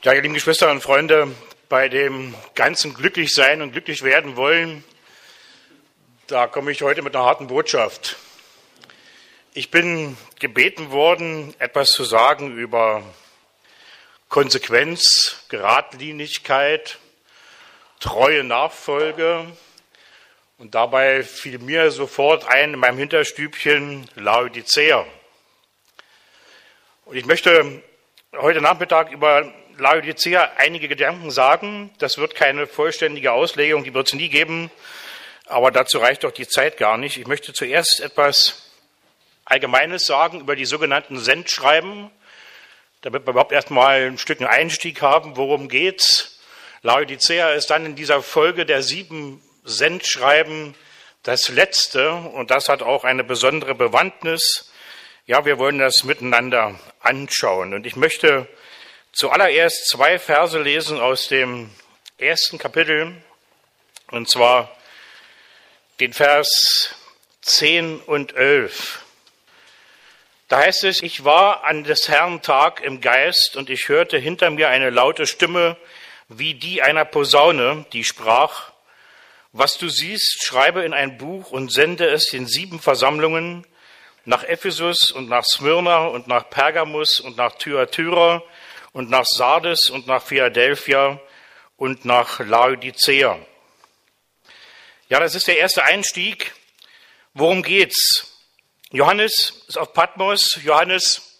Ja, ihr lieben Geschwister und Freunde, bei dem ganzen glücklich sein und glücklich werden wollen, da komme ich heute mit einer harten Botschaft. Ich bin gebeten worden, etwas zu sagen über Konsequenz, Geradlinigkeit, treue Nachfolge. Und dabei fiel mir sofort ein in meinem Hinterstübchen Laodicea. Und ich möchte heute Nachmittag über Laodicea einige Gedanken sagen. Das wird keine vollständige Auslegung, die wird es nie geben, aber dazu reicht doch die Zeit gar nicht. Ich möchte zuerst etwas Allgemeines sagen über die sogenannten Sendschreiben, damit wir überhaupt erstmal ein Stück Einstieg haben, worum geht's. Laodicea ist dann in dieser Folge der 7 Sendschreiben das letzte und das hat auch eine besondere Bewandtnis. Ja, wir wollen das miteinander anschauen und ich möchte zuallererst 2 Verse lesen aus dem 1. Kapitel, und zwar den Vers 10 und 11. Da heißt es: Ich war an des Herrn Tag im Geist, und ich hörte hinter mir eine laute Stimme, wie die einer Posaune, die sprach: Was du siehst, schreibe in ein Buch und sende es den 7 Versammlungen, nach Ephesus und nach Smyrna und nach Pergamus und nach Thyatira und nach Sardes und nach Philadelphia und nach Laodicea. Ja, das ist der erste Einstieg. Worum geht's? Johannes ist auf Patmos. Johannes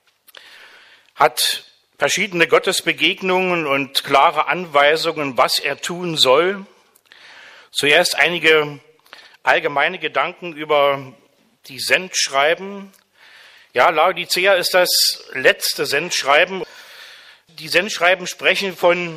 hat verschiedene Gottesbegegnungen und klare Anweisungen, was er tun soll. Zuerst einige allgemeine Gedanken über die Sendschreiben. Ja, Laodicea ist das letzte Sendschreiben. Die Sendschreiben sprechen von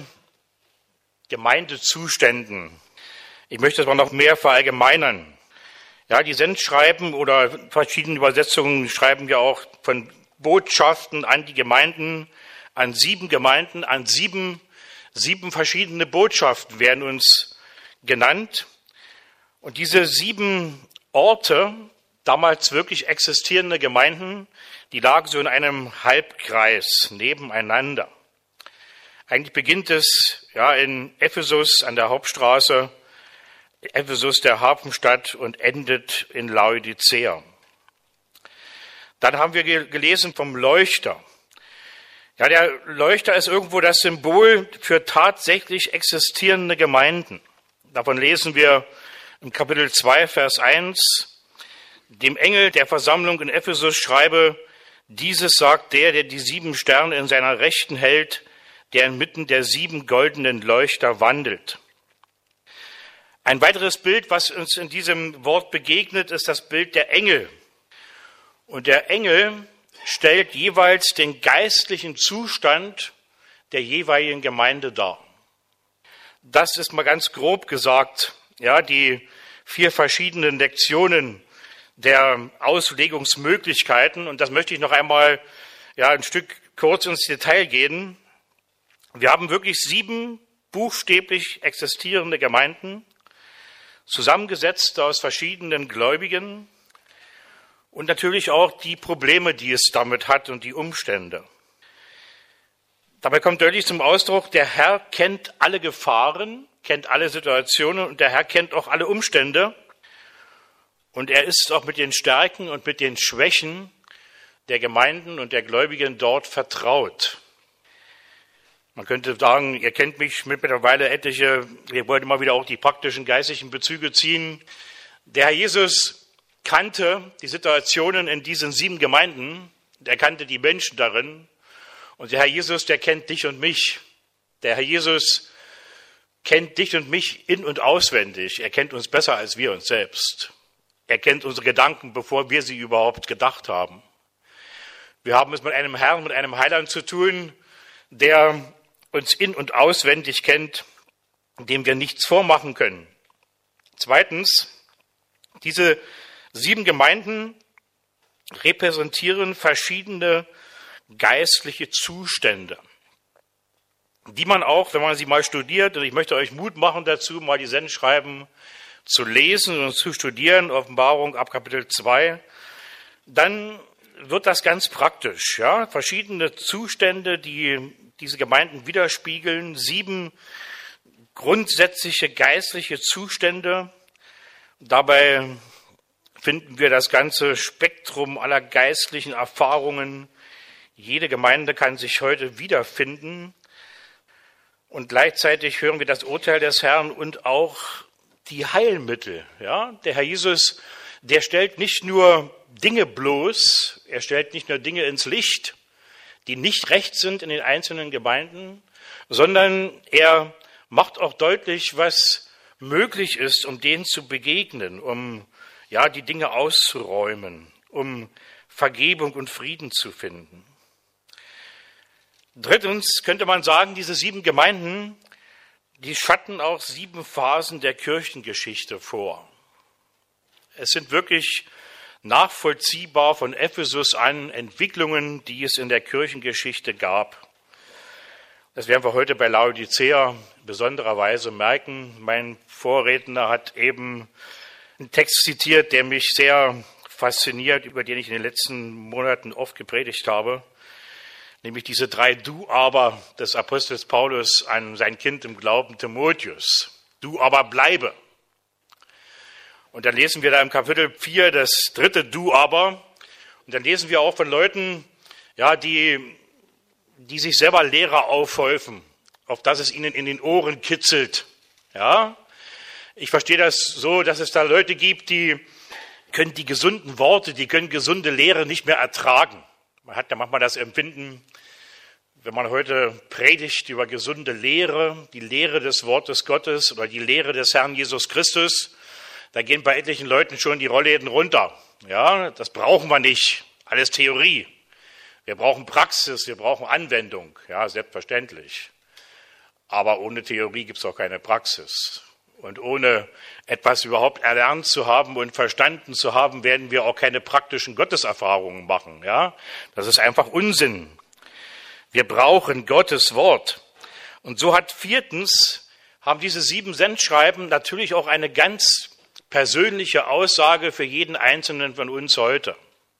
Gemeindezuständen. Ich möchte das mal noch mehr verallgemeinern. Ja, die Sendschreiben oder verschiedene Übersetzungen schreiben ja auch von Botschaften an die Gemeinden, an 7 Gemeinden, an 7 verschiedene Botschaften werden uns genannt. Und diese 7 Orte, damals wirklich existierende Gemeinden, die lagen so in einem Halbkreis nebeneinander. Eigentlich beginnt es ja in Ephesus an der Hauptstraße, Ephesus der Hafenstadt, und endet in Laodicea. Dann haben wir gelesen vom Leuchter. Ja, der Leuchter ist irgendwo das Symbol für tatsächlich existierende Gemeinden. Davon lesen wir im Kapitel 2, Vers 1. Dem Engel der Versammlung in Ephesus schreibe: Dieses sagt der die 7 Sterne in seiner Rechten hält, der inmitten der 7 goldenen Leuchter wandelt. Ein weiteres Bild, was uns in diesem Wort begegnet, ist das Bild der Engel. Und der Engel stellt jeweils den geistlichen Zustand der jeweiligen Gemeinde dar. Das ist mal ganz grob gesagt, ja, die 4 verschiedenen Lektionen der Auslegungsmöglichkeiten. Und das möchte ich noch einmal ein Stück kurz ins Detail gehen. Wir haben wirklich 7 buchstäblich existierende Gemeinden, zusammengesetzt aus verschiedenen Gläubigen und natürlich auch die Probleme, die es damit hat und die Umstände. Dabei kommt deutlich zum Ausdruck, der Herr kennt alle Gefahren, kennt alle Situationen und der Herr kennt auch alle Umstände. Und er ist auch mit den Stärken und mit den Schwächen der Gemeinden und der Gläubigen dort vertraut. Man könnte sagen, ihr kennt mich mittlerweile etliche, wir wollen immer wieder auch die praktischen geistlichen Bezüge ziehen. Der Herr Jesus kannte die Situationen in diesen 7 Gemeinden, er kannte die Menschen darin. Und der Herr Jesus, der kennt dich und mich. Der Herr Jesus kennt dich und mich in- und auswendig. Er kennt uns besser als wir uns selbst. Er kennt unsere Gedanken, bevor wir sie überhaupt gedacht haben. Wir haben es mit einem Herrn, mit einem Heiland zu tun, der uns in- und auswendig kennt, dem wir nichts vormachen können. Zweitens, diese 7 Gemeinden repräsentieren verschiedene geistliche Zustände, die man auch, wenn man sie mal studiert, und ich möchte euch Mut machen dazu, mal die Sendschreiben zu lesen und zu studieren, Offenbarung ab Kapitel 2, dann wird das ganz praktisch. Ja? Verschiedene Zustände, die diese Gemeinden widerspiegeln, 7 grundsätzliche geistliche Zustände. Dabei finden wir das ganze Spektrum aller geistlichen Erfahrungen. Jede Gemeinde kann sich heute wiederfinden. Und gleichzeitig hören wir das Urteil des Herrn und auch die Heilmittel. Ja? Der Herr Jesus, der stellt nicht nur Dinge bloß, er stellt nicht nur Dinge ins Licht, die nicht recht sind in den einzelnen Gemeinden, sondern er macht auch deutlich, was möglich ist, um denen zu begegnen, um die Dinge auszuräumen, um Vergebung und Frieden zu finden. Drittens könnte man sagen, diese 7 Gemeinden, die schatten auch 7 Phasen der Kirchengeschichte vor. Es sind wirklich nachvollziehbar von Ephesus an Entwicklungen, die es in der Kirchengeschichte gab. Das werden wir heute bei Laodicea in besonderer Weise merken. Mein Vorredner hat eben einen Text zitiert, der mich sehr fasziniert, über den ich in den letzten Monaten oft gepredigt habe. Nämlich diese 3 Du-Aber des Apostels Paulus an sein Kind im Glauben Timotheus. Du aber bleibe. Und dann lesen wir da im Kapitel 4 das 3. Du-Aber. Und dann lesen wir auch von Leuten, die sich selber Lehrer aufhäufen, auf dass es ihnen in den Ohren kitzelt. Ja? Ich verstehe das so, dass es da Leute gibt, die können die gesunden Worte, die können gesunde Lehre nicht mehr ertragen. Man hat ja manchmal das Empfinden, wenn man heute predigt über gesunde Lehre, die Lehre des Wortes Gottes oder die Lehre des Herrn Jesus Christus, da gehen bei etlichen Leuten schon die Rollläden runter. Ja, das brauchen wir nicht. Alles Theorie. Wir brauchen Praxis, wir brauchen Anwendung. Ja, selbstverständlich. Aber ohne Theorie gibt es auch keine Praxis. Und ohne etwas überhaupt erlernt zu haben und verstanden zu haben, werden wir auch keine praktischen Gotteserfahrungen machen. Ja, das ist einfach Unsinn. Wir brauchen Gottes Wort. Und so haben diese 7 Sendschreiben natürlich auch eine ganz persönliche Aussage für jeden Einzelnen von uns heute.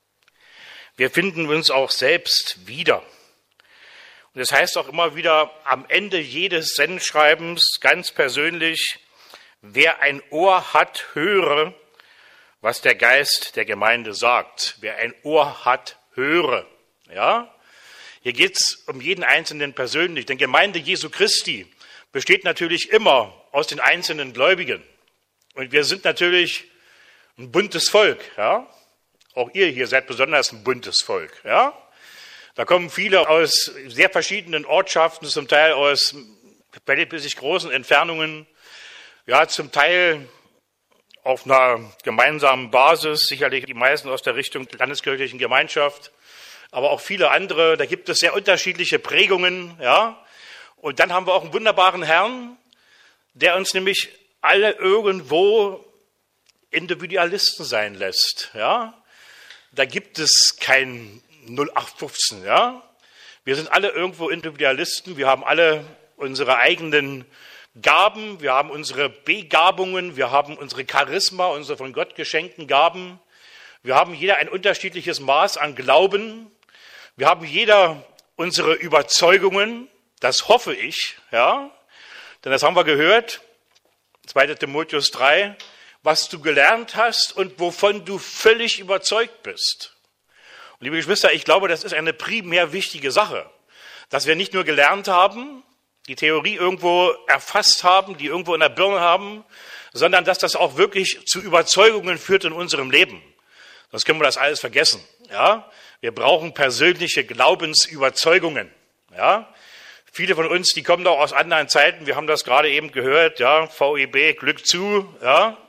Wir finden uns auch selbst wieder. Und das heißt auch immer wieder am Ende jedes Sendschreibens ganz persönlich: Wer ein Ohr hat, höre, was der Geist der Gemeinde sagt. Wer ein Ohr hat, höre. Ja? Hier geht es um jeden Einzelnen persönlich. Denn Gemeinde Jesu Christi besteht natürlich immer aus den einzelnen Gläubigen. Und wir sind natürlich ein buntes Volk. Ja? Auch ihr hier seid besonders ein buntes Volk. Ja? Da kommen viele aus sehr verschiedenen Ortschaften, zum Teil aus verhältnismäßig großen Entfernungen. Ja, zum Teil auf einer gemeinsamen Basis, sicherlich die meisten aus der Richtung der landeskirchlichen Gemeinschaft, aber auch viele andere. Da gibt es sehr unterschiedliche Prägungen. Ja? Und dann haben wir auch einen wunderbaren Herrn, der uns nämlich alle irgendwo Individualisten sein lässt. Ja? Da gibt es kein 0815. Ja? Wir sind alle irgendwo Individualisten, wir haben alle unsere eigenen Gaben, wir haben unsere Begabungen, wir haben unsere Charisma, unsere von Gott geschenkten Gaben. Wir haben jeder ein unterschiedliches Maß an Glauben. Wir haben jeder unsere Überzeugungen, das hoffe ich, ja. Denn das haben wir gehört, 2. Timotheus 3, was du gelernt hast und wovon du völlig überzeugt bist. Und liebe Geschwister, ich glaube, das ist eine primär wichtige Sache, dass wir nicht nur gelernt haben, die Theorie irgendwo erfasst haben, die irgendwo in der Birne haben, sondern dass das auch wirklich zu Überzeugungen führt in unserem Leben. Sonst können wir das alles vergessen. Ja? Wir brauchen persönliche Glaubensüberzeugungen. Ja? Viele von uns, die kommen doch aus anderen Zeiten, wir haben das gerade eben gehört, ja? VEB, Glück zu. Ja?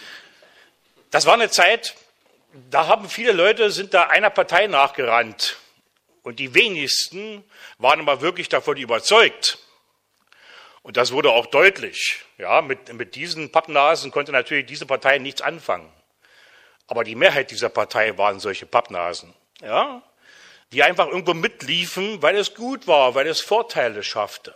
Das war eine Zeit, da haben viele Leute, sind da einer Partei nachgerannt. Und die wenigsten waren aber wirklich davon überzeugt. Und das wurde auch deutlich. Ja, mit diesen Pappnasen konnte natürlich diese Partei nichts anfangen. Aber die Mehrheit dieser Partei waren solche Pappnasen, ja, die einfach irgendwo mitliefen, weil es gut war, weil es Vorteile schaffte.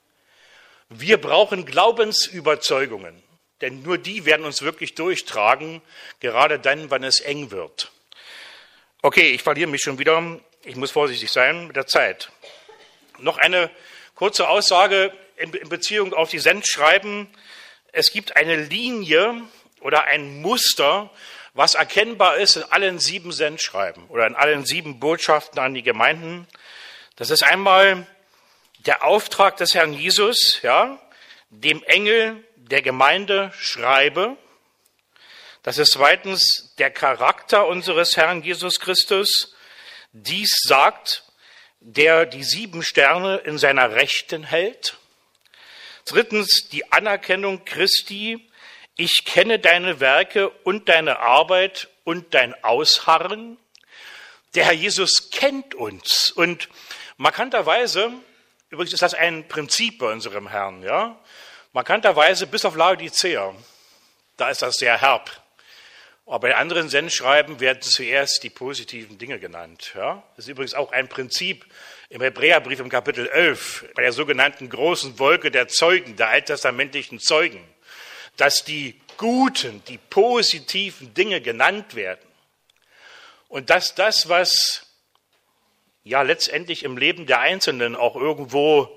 Wir brauchen Glaubensüberzeugungen, denn nur die werden uns wirklich durchtragen, gerade dann, wenn es eng wird. Okay, ich verliere mich schon wieder. Ich muss vorsichtig sein mit der Zeit. Noch eine kurze Aussage in Beziehung auf die Sendschreiben. Es gibt eine Linie oder ein Muster, was erkennbar ist in allen 7 Sendschreiben oder in allen 7 Botschaften an die Gemeinden. Das ist einmal der Auftrag des Herrn Jesus, ja, dem Engel der Gemeinde schreibe. Das ist zweitens der Charakter unseres Herrn Jesus Christus. Dies sagt, der die 7 Sterne in seiner Rechten hält. Drittens die Anerkennung Christi. Ich kenne deine Werke und deine Arbeit und dein Ausharren. Der Herr Jesus kennt uns. Und markanterweise, übrigens ist das ein Prinzip bei unserem Herrn, ja, markanterweise bis auf Laodicea, da ist das sehr herb. Aber bei anderen Sendschreiben werden zuerst die positiven Dinge genannt. Ja? Das ist übrigens auch ein Prinzip im Hebräerbrief im Kapitel 11, bei der sogenannten großen Wolke der Zeugen, der alttestamentlichen Zeugen, dass die guten, die positiven Dinge genannt werden. Und dass das, was ja letztendlich im Leben der Einzelnen auch irgendwo,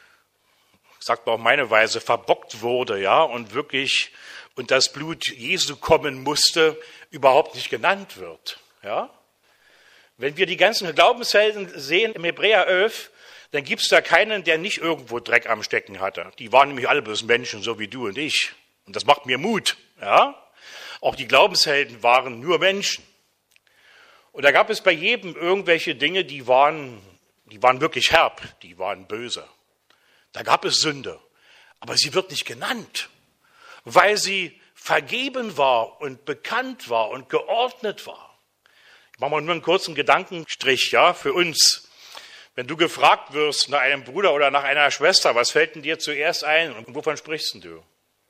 sagt man auf meine Weise, verbockt wurde, ja, und wirklich und das Blut Jesu kommen musste, überhaupt nicht genannt wird. Ja? Wenn wir die ganzen Glaubenshelden sehen im Hebräer 11, dann gibt es da keinen, der nicht irgendwo Dreck am Stecken hatte. Die waren nämlich alle bloß Menschen, so wie du und ich. Und das macht mir Mut. Ja? Auch die Glaubenshelden waren nur Menschen. Und da gab es bei jedem irgendwelche Dinge, die waren wirklich herb, die waren böse. Da gab es Sünde. Aber sie wird nicht genannt, weil sie vergeben war und bekannt war und geordnet war. Ich mache mal nur einen kurzen Gedankenstrich, ja, für uns. Wenn du gefragt wirst nach einem Bruder oder nach einer Schwester, was fällt denn dir zuerst ein und wovon sprichst denn du?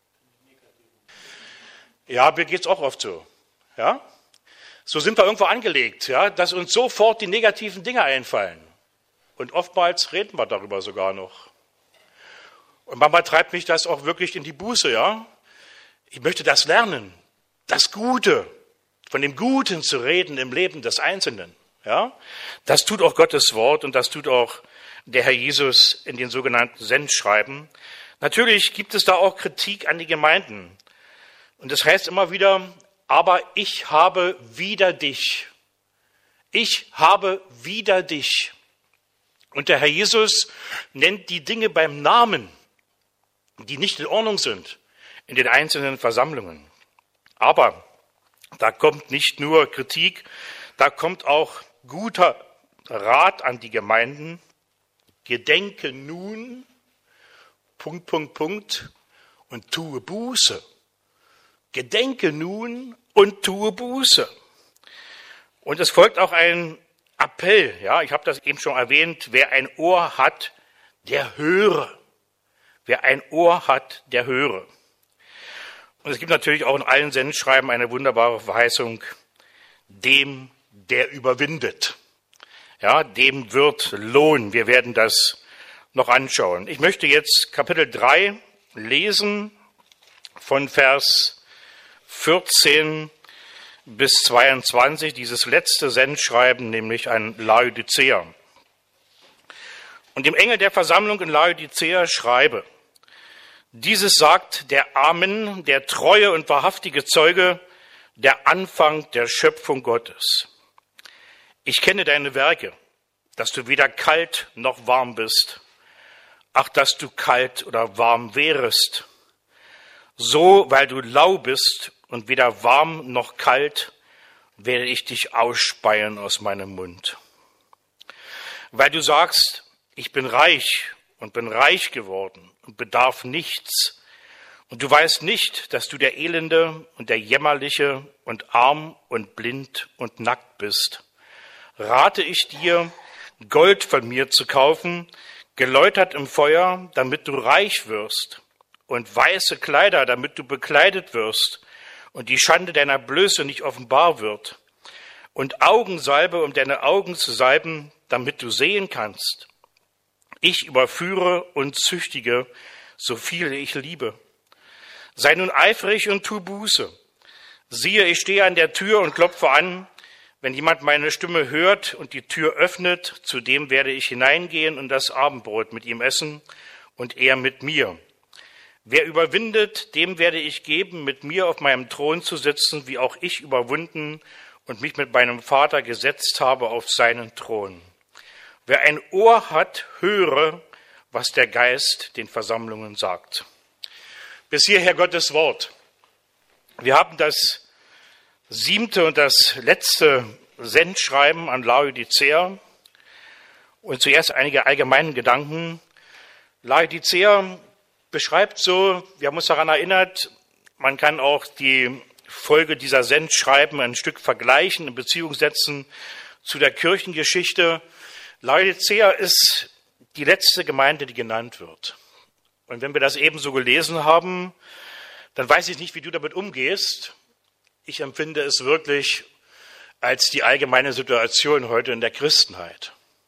Ja, mir geht's auch oft so, ja. So sind wir irgendwo angelegt, ja, dass uns sofort die negativen Dinge einfallen. Und oftmals reden wir darüber sogar noch. Und manchmal treibt mich das auch wirklich in die Buße, ja. Ich möchte das lernen, das Gute, von dem Guten zu reden im Leben des Einzelnen. Ja? Das tut auch Gottes Wort und das tut auch der Herr Jesus in den sogenannten Sendschreiben. Natürlich gibt es da auch Kritik an die Gemeinden. Und das heißt immer wieder, aber ich habe wider dich. Ich habe wider dich. Und der Herr Jesus nennt die Dinge beim Namen, die nicht in Ordnung sind in den einzelnen Versammlungen. Aber da kommt nicht nur Kritik, da kommt auch guter Rat an die Gemeinden. Gedenke nun, ... und tue Buße. Gedenke nun und tue Buße. Und es folgt auch ein Appell, ja, ich habe das eben schon erwähnt, wer ein Ohr hat, der höre. Wer ein Ohr hat, der höre. Und es gibt natürlich auch in allen Sendschreiben eine wunderbare Verheißung, dem, der überwindet. Ja, dem wird Lohn. Wir werden das noch anschauen. Ich möchte jetzt Kapitel 3 lesen von Vers 14 bis 22, dieses letzte Sendschreiben, nämlich an Laodicea. Und dem Engel der Versammlung in Laodicea schreibe: Dieses sagt der Amen, der treue und wahrhaftige Zeuge, der Anfang der Schöpfung Gottes. Ich kenne deine Werke, dass du weder kalt noch warm bist. Ach, dass du kalt oder warm wärest. So, weil du lau bist und weder warm noch kalt, werde ich dich ausspeien aus meinem Mund. Weil du sagst, ich bin reich und bin reich geworden und bedarf nichts. Und du weißt nicht, dass du der Elende und der Jämmerliche und arm und blind und nackt bist. Rate ich dir, Gold von mir zu kaufen, geläutert im Feuer, damit du reich wirst, und weiße Kleider, damit du bekleidet wirst und die Schande deiner Blöße nicht offenbar wird, und Augensalbe, um deine Augen zu salben, damit du sehen kannst. Ich überführe und züchtige, so viel ich liebe. Sei nun eifrig und tu Buße. Siehe, ich stehe an der Tür und klopfe an. Wenn jemand meine Stimme hört und die Tür öffnet, zu dem werde ich hineingehen und das Abendbrot mit ihm essen und er mit mir. Wer überwindet, dem werde ich geben, mit mir auf meinem Thron zu sitzen, wie auch ich überwunden und mich mit meinem Vater gesetzt habe auf seinen Thron. Wer ein Ohr hat, höre, was der Geist den Versammlungen sagt. Bis hierher Gottes Wort. Wir haben das 7. und das letzte Sendschreiben an Laodicea und zuerst einige allgemeine Gedanken. Laodicea beschreibt so, wir haben uns daran erinnert, man kann auch die Folge dieser Sendschreiben ein Stück vergleichen, in Beziehung setzen zu der Kirchengeschichte. Laodicea ist die letzte Gemeinde, die genannt wird. Und wenn wir das eben so gelesen haben, dann weiß ich nicht, wie du damit umgehst. Ich empfinde es wirklich als die allgemeine Situation heute in der Christenheit.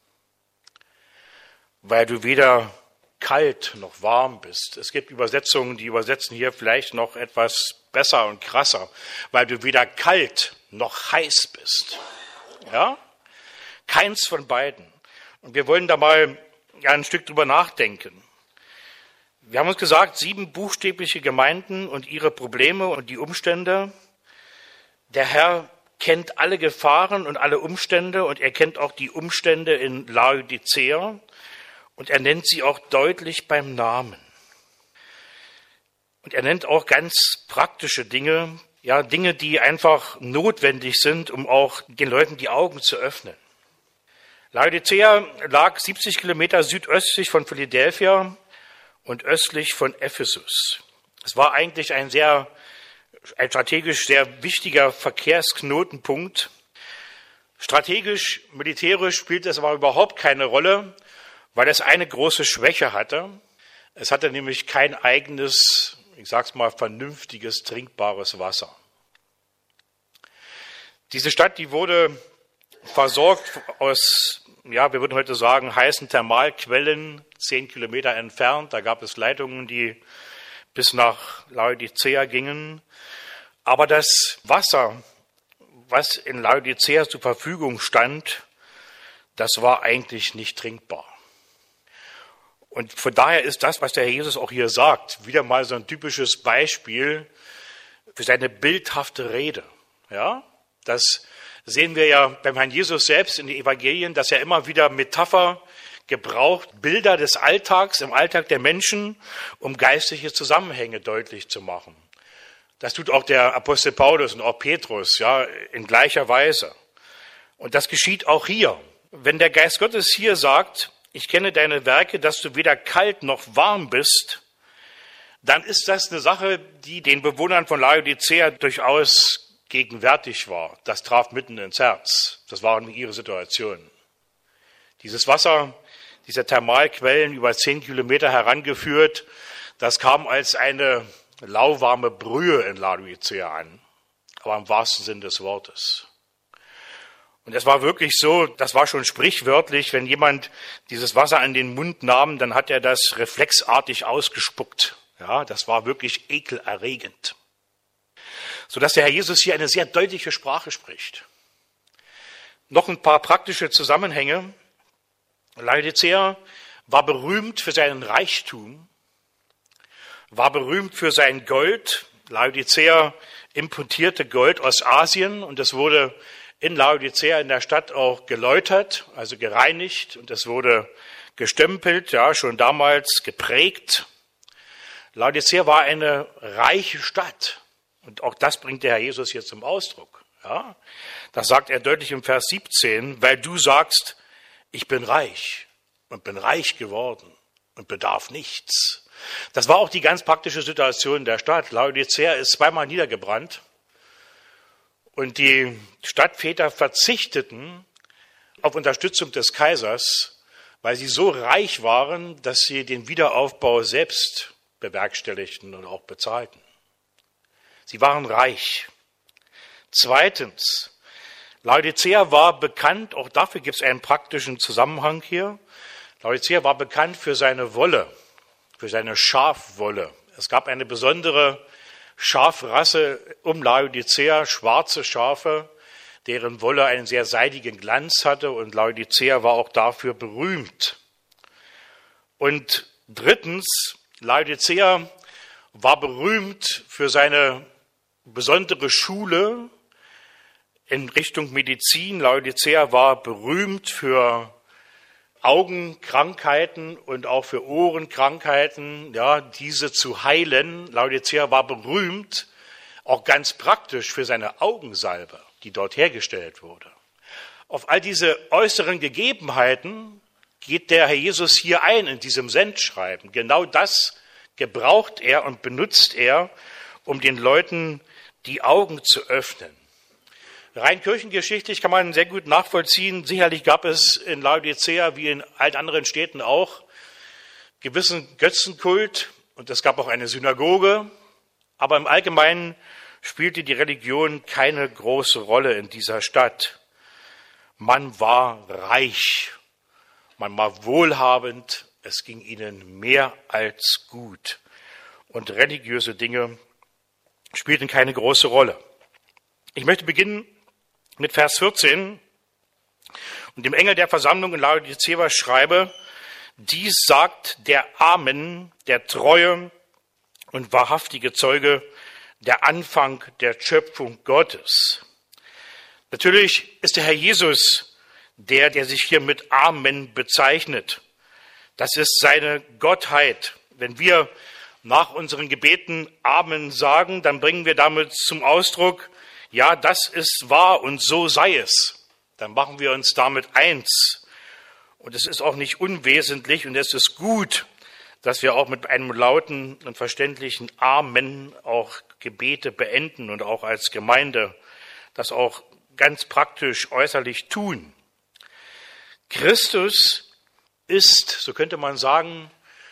Weil du weder kalt noch warm bist. Es gibt Übersetzungen, die übersetzen hier vielleicht noch etwas besser und krasser, weil du weder kalt noch heiß bist. Ja? Keins von beiden. Und wir wollen da mal ein Stück drüber nachdenken. Wir haben uns gesagt, 7 buchstäbliche Gemeinden und ihre Probleme und die Umstände. Der Herr kennt alle Gefahren und alle Umstände und er kennt auch die Umstände in Laodicea. Und er nennt sie auch deutlich beim Namen. Und er nennt auch ganz praktische Dinge, ja, Dinge, die einfach notwendig sind, um auch den Leuten die Augen zu öffnen. Laodicea lag 70 Kilometer südöstlich von Philadelphia und östlich von Ephesus. Es war eigentlich ein strategisch sehr wichtiger Verkehrsknotenpunkt. Strategisch, militärisch spielt es aber überhaupt keine Rolle, weil es eine große Schwäche hatte. Es hatte nämlich kein eigenes, ich sag's mal, vernünftiges, trinkbares Wasser. Diese Stadt, die wurde versorgt aus, ja, wir würden heute sagen, heißen Thermalquellen, 10 Kilometer entfernt. Da gab es Leitungen, die bis nach Laodicea gingen. Aber das Wasser, was in Laodicea zur Verfügung stand, das war eigentlich nicht trinkbar. Und von daher ist das, was der Herr Jesus auch hier sagt, wieder mal so ein typisches Beispiel für seine bildhafte Rede. Ja, das sehen wir ja beim Herrn Jesus selbst in den Evangelien, dass er immer wieder Metapher gebraucht, Bilder des Alltags, im Alltag der Menschen, um geistliche Zusammenhänge deutlich zu machen. Das tut auch der Apostel Paulus und auch Petrus, ja, in gleicher Weise. Und das geschieht auch hier. Wenn der Geist Gottes hier sagt, ich kenne deine Werke, dass du weder kalt noch warm bist, dann ist das eine Sache, die den Bewohnern von Laodicea durchaus gegenwärtig war. Das traf mitten ins Herz. Das war ihre Situation. Dieses Wasser, diese Thermalquellen über 10 Kilometer herangeführt, das kam als eine lauwarme Brühe in Laodicea an, aber im wahrsten Sinn des Wortes. Und es war wirklich so, das war schon sprichwörtlich, wenn jemand dieses Wasser in den Mund nahm, dann hat er das reflexartig ausgespuckt. Ja, das war wirklich ekelerregend. Sodass der Herr Jesus hier eine sehr deutliche Sprache spricht. Noch ein paar praktische Zusammenhänge. Laodicea war berühmt für seinen Reichtum, war berühmt für sein Gold. Laodicea importierte Gold aus Asien und es wurde in Laodicea in der Stadt auch geläutert, also gereinigt und es wurde gestempelt, ja, schon damals geprägt. Laodicea war eine reiche Stadt und auch das bringt der Herr Jesus hier zum Ausdruck. Ja, das sagt er deutlich im Vers 17, weil du sagst, ich bin reich und bin reich geworden und bedarf nichts. Das war auch die ganz praktische Situation der Stadt. Laodicea ist 2-mal niedergebrannt. Und die Stadtväter verzichteten auf Unterstützung des Kaisers, weil sie so reich waren, dass sie den Wiederaufbau selbst bewerkstelligten und auch bezahlten. Sie waren reich. Zweitens, Laodicea war bekannt, auch dafür gibt es einen praktischen Zusammenhang hier. Laodicea war bekannt für seine Wolle, für seine Schafwolle. Es gab eine besondere Schafrasse um Laodicea, schwarze Schafe, deren Wolle einen sehr seidigen Glanz hatte, und Laodicea war auch dafür berühmt. Und drittens, Laodicea war berühmt für seine besondere Schule in Richtung Medizin. Laodicea war berühmt für Augenkrankheiten und auch für Ohrenkrankheiten, ja, diese zu heilen. Laodicea war berühmt, auch ganz praktisch für seine Augensalbe, die dort hergestellt wurde. Auf all diese äußeren Gegebenheiten geht der Herr Jesus hier ein in diesem Sendschreiben. Genau das gebraucht er und benutzt er, um den Leuten die Augen zu öffnen. Rein kirchengeschichtlich kann man sehr gut nachvollziehen. Sicherlich gab es in Laodicea wie in allen anderen Städten auch gewissen Götzenkult, und es gab auch eine Synagoge. Aber im Allgemeinen spielte die Religion keine große Rolle in dieser Stadt. Man war reich, man war wohlhabend, es ging ihnen mehr als gut. Und religiöse Dinge spielten keine große Rolle. Ich möchte beginnen mit Vers 14 und dem Engel der Versammlung in Laodicea schreibe: Dies sagt der Amen, der treue und wahrhaftige Zeuge, der Anfang der Schöpfung Gottes. Natürlich ist der Herr Jesus der sich hier mit Amen bezeichnet. Das ist seine Gottheit. Wenn wir nach unseren Gebeten Amen sagen, dann bringen wir damit zum Ausdruck, ja, das ist wahr und so sei es. Dann machen wir uns damit eins. Und es ist auch nicht unwesentlich und es ist gut, dass wir auch mit einem lauten und verständlichen Amen auch Gebete beenden und auch als Gemeinde das auch ganz praktisch äußerlich tun. Christus ist, so könnte man sagen,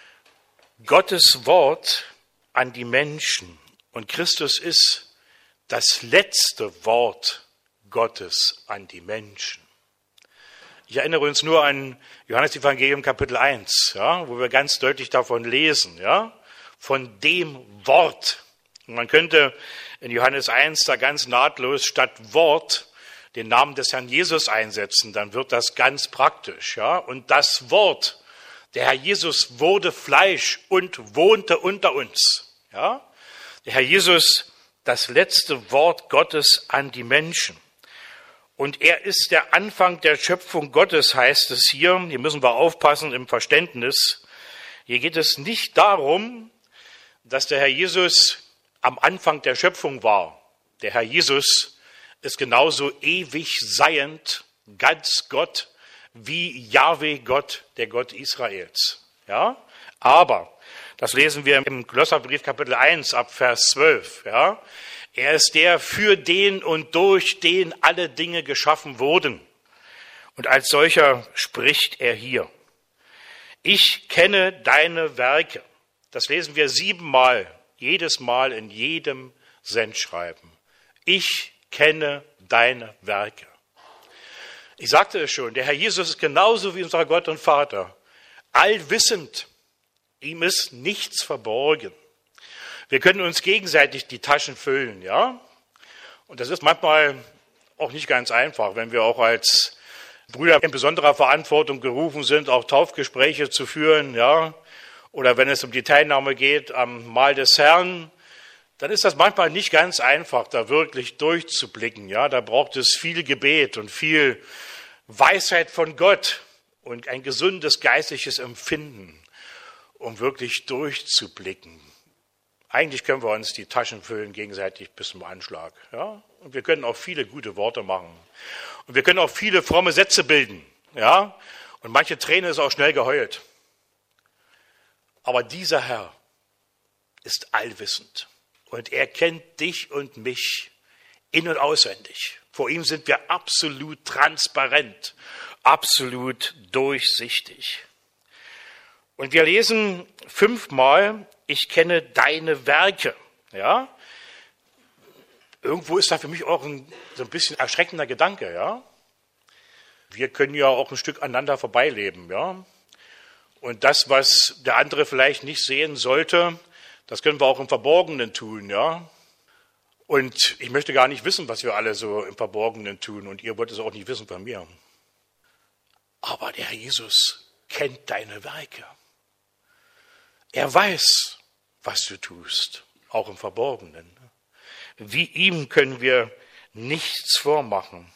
Gottes Wort an die Menschen. Und Christus ist das letzte Wort Gottes an die Menschen. Ich erinnere uns nur an Johannes Evangelium Kapitel 1, ja, wo wir ganz deutlich davon lesen, ja, von dem Wort. Und man könnte in Johannes 1 da ganz nahtlos statt Wort den Namen des Herrn Jesus einsetzen, dann wird das ganz praktisch, ja. Und das Wort, der Herr Jesus wurde Fleisch und wohnte unter uns, ja. Der Herr Jesus, das letzte Wort Gottes an die Menschen. Und er ist der Anfang der Schöpfung Gottes, heißt es hier. Hier müssen wir aufpassen im Verständnis. Hier geht es nicht darum, dass der Herr Jesus am Anfang der Schöpfung war. Der Herr Jesus ist genauso ewig seiend, ganz Gott, wie Jahwe Gott, der Gott Israels. Ja? Aber, das lesen wir im Kolosserbrief Kapitel 1 ab Vers 12, ja? Er ist der, für den und durch den alle Dinge geschaffen wurden. Und als solcher spricht er hier. Ich kenne deine Werke. Das lesen wir 7-mal, jedes Mal in jedem Sendschreiben. Ich kenne deine Werke. Ich sagte es schon, der Herr Jesus ist genauso wie unser Gott und Vater, allwissend. Ihm ist nichts verborgen. Wir können uns gegenseitig die Taschen füllen, ja? Und das ist manchmal auch nicht ganz einfach, wenn wir auch als Brüder in besonderer Verantwortung gerufen sind, auch Taufgespräche zu führen, ja? Oder wenn es um die Teilnahme geht am Mahl des Herrn, dann ist das manchmal nicht ganz einfach, da wirklich durchzublicken, ja? Da braucht es viel Gebet und viel Weisheit von Gott und ein gesundes geistliches Empfinden, um wirklich durchzublicken. Eigentlich können wir uns die Taschen füllen gegenseitig bis zum Anschlag. Ja? Und wir können auch viele gute Worte machen. Und wir können auch viele fromme Sätze bilden. Ja? Und manche Träne ist auch schnell geheult. Aber dieser Herr ist allwissend. Und er kennt dich und mich in- und auswendig. Vor ihm sind wir absolut transparent, absolut durchsichtig. Und wir lesen 5-mal, ich kenne deine Werke. Ja? Irgendwo ist da für mich auch so ein bisschen erschreckender Gedanke. Ja? Wir können ja auch ein Stück aneinander vorbeileben. Ja? Und das, was der andere vielleicht nicht sehen sollte, das können wir auch im Verborgenen tun. Ja? Und ich möchte gar nicht wissen, was wir alle so im Verborgenen tun. Und ihr wollt es auch nicht wissen von mir. Aber der Herr Jesus kennt deine Werke. Er weiß, was du tust, auch im Verborgenen. Wie ihm können wir nichts vormachen.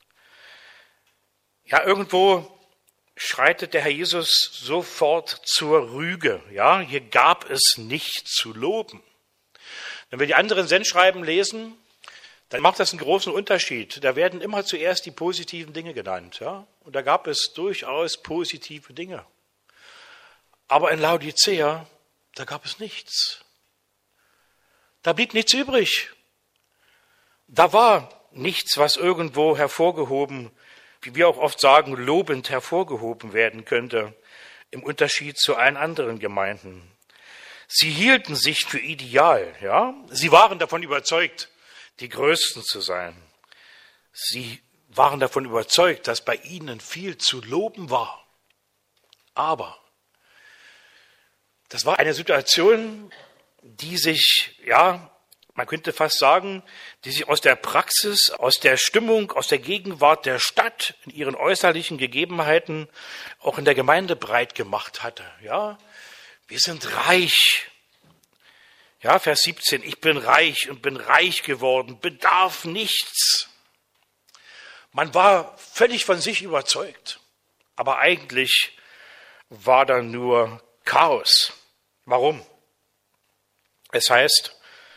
Ja, irgendwo schreitet der Herr Jesus sofort zur Rüge. Ja, hier gab es nichts zu loben. Wenn wir die anderen Sendschreiben lesen, dann macht das einen großen Unterschied. Da werden immer zuerst die positiven Dinge genannt. Ja? Und da gab es durchaus positive Dinge. Aber in Laodicea, da gab es nichts. Da blieb nichts übrig. Da war nichts, was irgendwo hervorgehoben, wie wir auch oft sagen, lobend hervorgehoben werden könnte, im Unterschied zu allen anderen Gemeinden. Sie hielten sich für ideal, ja? Sie waren davon überzeugt, die Größten zu sein. Sie waren davon überzeugt, dass bei ihnen viel zu loben war. Aber das war eine Situation, die sich, ja, man könnte fast sagen, die sich aus der Praxis, aus der Stimmung, aus der Gegenwart der Stadt, in ihren äußerlichen Gegebenheiten auch in der Gemeinde breit gemacht hatte. Ja, wir sind reich. Ja, Vers 17, ich bin reich und bin reich geworden, bedarf nichts. Man war völlig von sich überzeugt, aber eigentlich war da nur Chaos. Warum? Es heißt,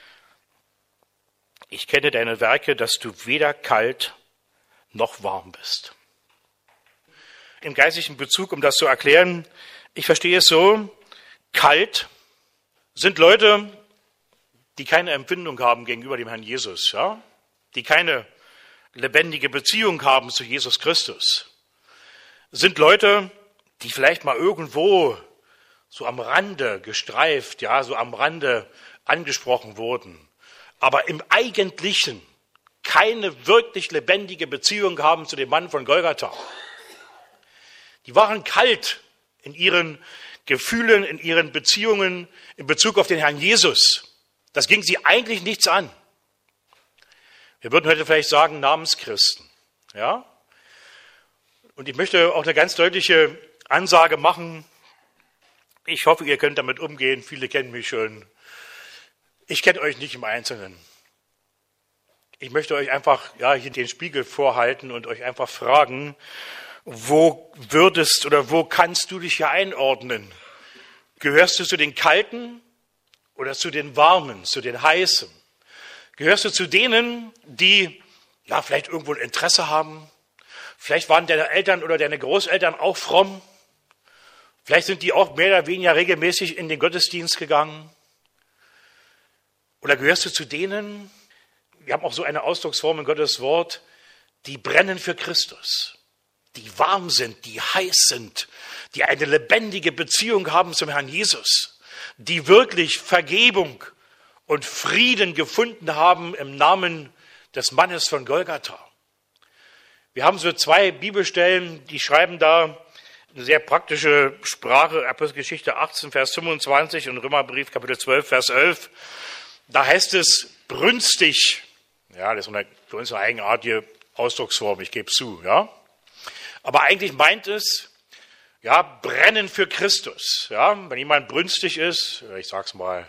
ich kenne deine Werke, dass du weder kalt noch warm bist. Im geistlichen Bezug, um das zu erklären, ich verstehe es so, kalt sind Leute, die keine Empfindung haben gegenüber dem Herrn Jesus, ja? Die keine lebendige Beziehung haben zu Jesus Christus. Sind Leute, die vielleicht mal irgendwo so am Rande gestreift, ja, so am Rande angesprochen wurden, aber im Eigentlichen keine wirklich lebendige Beziehung haben zu dem Mann von Golgatha. Die waren kalt in ihren Gefühlen, in ihren Beziehungen in Bezug auf den Herrn Jesus. Das ging sie eigentlich nichts an. Wir würden heute vielleicht sagen, Namenschristen. Ja? Und ich möchte auch eine ganz deutliche Ansage machen. Ich hoffe, ihr könnt damit umgehen. Viele kennen mich schon. Ich kenne euch nicht im Einzelnen. Ich möchte euch einfach hier den Spiegel vorhalten und euch einfach fragen, wo würdest oder wo kannst du dich hier einordnen? Gehörst du zu den Kalten oder zu den Warmen, zu den Heißen? Gehörst du zu denen, die vielleicht irgendwo ein Interesse haben? Vielleicht waren deine Eltern oder deine Großeltern auch fromm. Vielleicht sind die auch mehr oder weniger regelmäßig in den Gottesdienst gegangen. Oder gehörst du zu denen, wir haben auch so eine Ausdrucksform in Gottes Wort, die brennen für Christus, die warm sind, die heiß sind, die eine lebendige Beziehung haben zum Herrn Jesus, die wirklich Vergebung und Frieden gefunden haben im Namen des Mannes von Golgatha. Wir haben so 2 Bibelstellen, die schreiben da eine sehr praktische Sprache, Apostelgeschichte 18, Vers 25 und Römerbrief, Kapitel 12, Vers 11. Da heißt es brünstig. Ja, das ist für uns eine eigenartige Ausdrucksform, ich gebe es zu. Ja? Aber eigentlich meint es, brennen für Christus. Ja? Wenn jemand brünstig ist, ich sag's mal,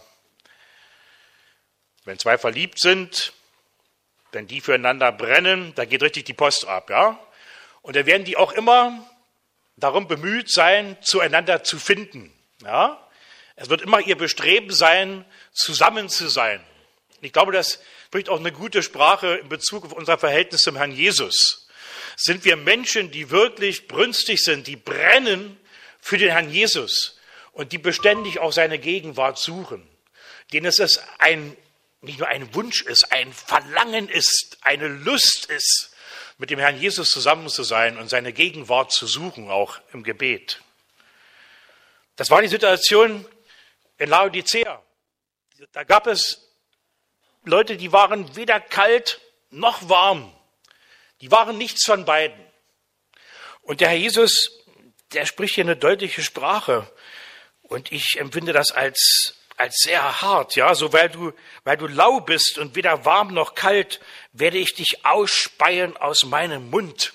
wenn 2 verliebt sind, wenn die füreinander brennen, da geht richtig die Post ab. Ja? Und dann werden die auch immer darum bemüht sein, zueinander zu finden. Ja? Es wird immer ihr Bestreben sein, zusammen zu sein. Ich glaube, das spricht auch eine gute Sprache in Bezug auf unser Verhältnis zum Herrn Jesus. Sind wir Menschen, die wirklich brünstig sind, die brennen für den Herrn Jesus und die beständig auch seine Gegenwart suchen, denen es nicht nur ein Wunsch ist, ein Verlangen ist, eine Lust ist, mit dem Herrn Jesus zusammen zu sein und seine Gegenwart zu suchen, auch im Gebet. Das war die Situation in Laodicea. Da gab es Leute, die waren weder kalt noch warm. Die waren nichts von beiden. Und der Herr Jesus, der spricht hier eine deutliche Sprache. Und ich empfinde das als als sehr hart, ja, so weil du lau bist und weder warm noch kalt, werde ich dich ausspeien aus meinem Mund.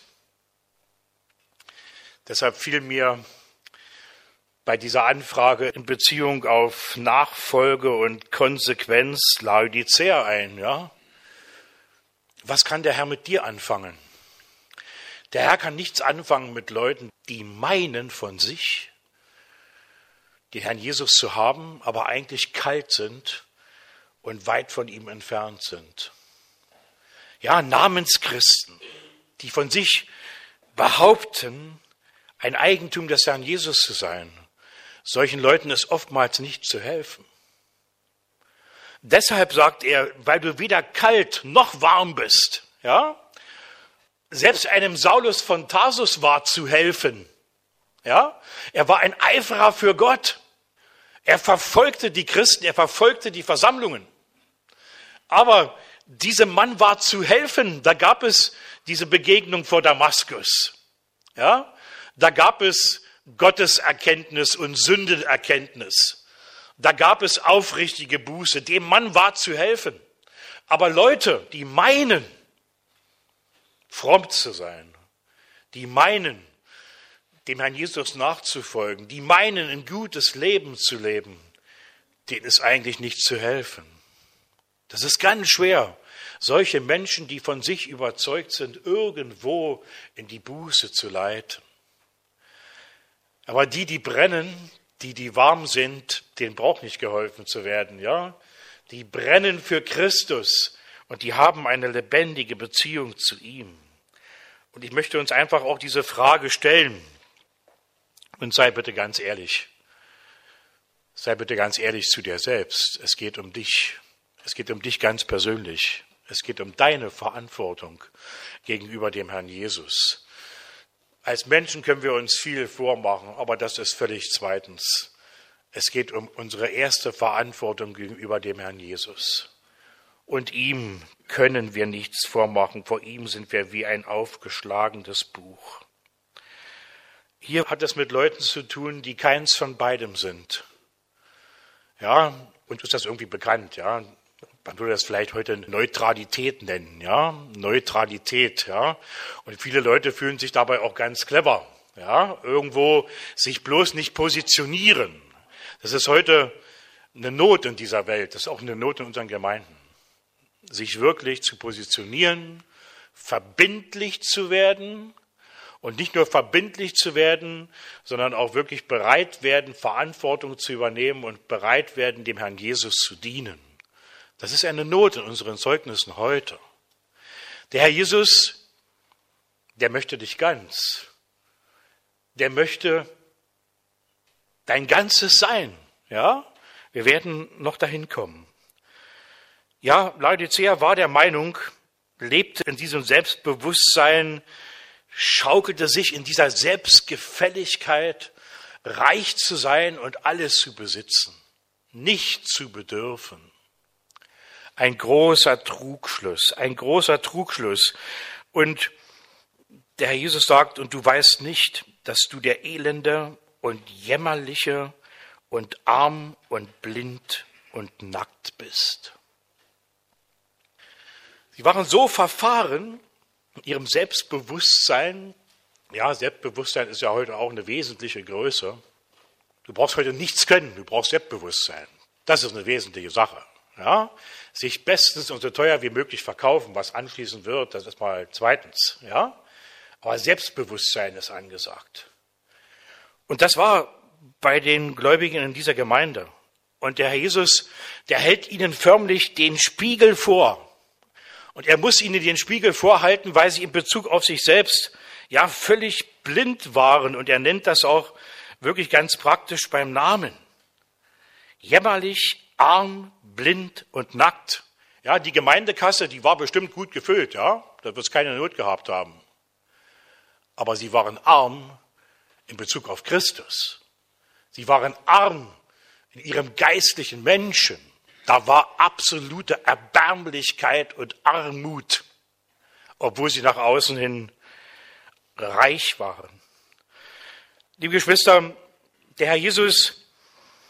Deshalb fiel mir bei dieser Anfrage in Beziehung auf Nachfolge und Konsequenz Laodicea ein, ja. Was kann der Herr mit dir anfangen? Der Herr kann nichts anfangen mit Leuten, die meinen von sich, den Herrn Jesus zu haben, aber eigentlich kalt sind und weit von ihm entfernt sind. Ja, Namenschristen, die von sich behaupten, ein Eigentum des Herrn Jesus zu sein. Solchen Leuten ist oftmals nicht zu helfen. Deshalb sagt er, weil du weder kalt noch warm bist, ja, selbst einem Saulus von Tarsus war zu helfen, ja, er war ein Eiferer für Gott. Er verfolgte die Christen, er verfolgte die Versammlungen. Aber diesem Mann war zu helfen. Da gab es diese Begegnung vor Damaskus. Ja, da gab es Gotteserkenntnis und Sündenerkenntnis. Da gab es aufrichtige Buße. Dem Mann war zu helfen. Aber Leute, die meinen, fromm zu sein, die meinen, dem Herrn Jesus nachzufolgen, die meinen, ein gutes Leben zu leben, denen ist eigentlich nicht zu helfen. Das ist ganz schwer, solche Menschen, die von sich überzeugt sind, irgendwo in die Buße zu leiten. Aber die brennen, die warm sind, denen braucht nicht geholfen zu werden, ja? Die brennen für Christus und die haben eine lebendige Beziehung zu ihm. Und ich möchte uns einfach auch diese Frage stellen. Und sei bitte ganz ehrlich. Sei bitte ganz ehrlich zu dir selbst. Es geht um dich. Es geht um dich ganz persönlich. Es geht um deine Verantwortung gegenüber dem Herrn Jesus. Als Menschen können wir uns viel vormachen, aber das ist völlig zweitens. Es geht um unsere erste Verantwortung gegenüber dem Herrn Jesus. Und ihm können wir nichts vormachen. Vor ihm sind wir wie ein aufgeschlagenes Buch. Hier hat es mit Leuten zu tun, die keins von beidem sind. Ja, uns ist das irgendwie bekannt, ja. Man würde das vielleicht heute Neutralität nennen, ja. Neutralität, ja. Und viele Leute fühlen sich dabei auch ganz clever, ja. Irgendwo sich bloß nicht positionieren. Das ist heute eine Not in dieser Welt. Das ist auch eine Not in unseren Gemeinden. Sich wirklich zu positionieren, verbindlich zu werden. Und nicht nur verbindlich zu werden, sondern auch wirklich bereit werden, Verantwortung zu übernehmen und bereit werden, dem Herrn Jesus zu dienen. Das ist eine Not in unseren Zeugnissen heute. Der Herr Jesus, der möchte dich ganz. Der möchte dein ganzes Sein. Ja, wir werden noch dahin kommen. Ja, Laodicea war der Meinung, lebte in diesem Selbstbewusstsein, schaukelte sich in dieser Selbstgefälligkeit, reich zu sein und alles zu besitzen, nicht zu bedürfen. Ein großer Trugschluss, ein großer Trugschluss. Und der Herr Jesus sagt, und du weißt nicht, dass du der Elende und Jämmerliche und arm und blind und nackt bist. Sie waren so verfahren in ihrem Selbstbewusstsein. Ja, Selbstbewusstsein ist ja heute auch eine wesentliche Größe. Du brauchst heute nichts können, du brauchst Selbstbewusstsein. Das ist eine wesentliche Sache. Ja, sich bestens und so teuer wie möglich verkaufen, was anschließend wird, das ist mal zweitens. Ja, aber Selbstbewusstsein ist angesagt. Und das war bei den Gläubigen in dieser Gemeinde. Und der Herr Jesus, der hält ihnen förmlich den Spiegel vor. Und er muss ihnen den Spiegel vorhalten, weil sie in Bezug auf sich selbst ja völlig blind waren. Und er nennt das auch wirklich ganz praktisch beim Namen. Jämmerlich, arm, blind und nackt. Ja, die Gemeindekasse, die war bestimmt gut gefüllt, ja. Da wird es keine Not gehabt haben. Aber sie waren arm in Bezug auf Christus. Sie waren arm in ihrem geistlichen Menschen. Da war absolute Erbärmlichkeit und Armut, obwohl sie nach außen hin reich waren. Liebe Geschwister, der Herr Jesus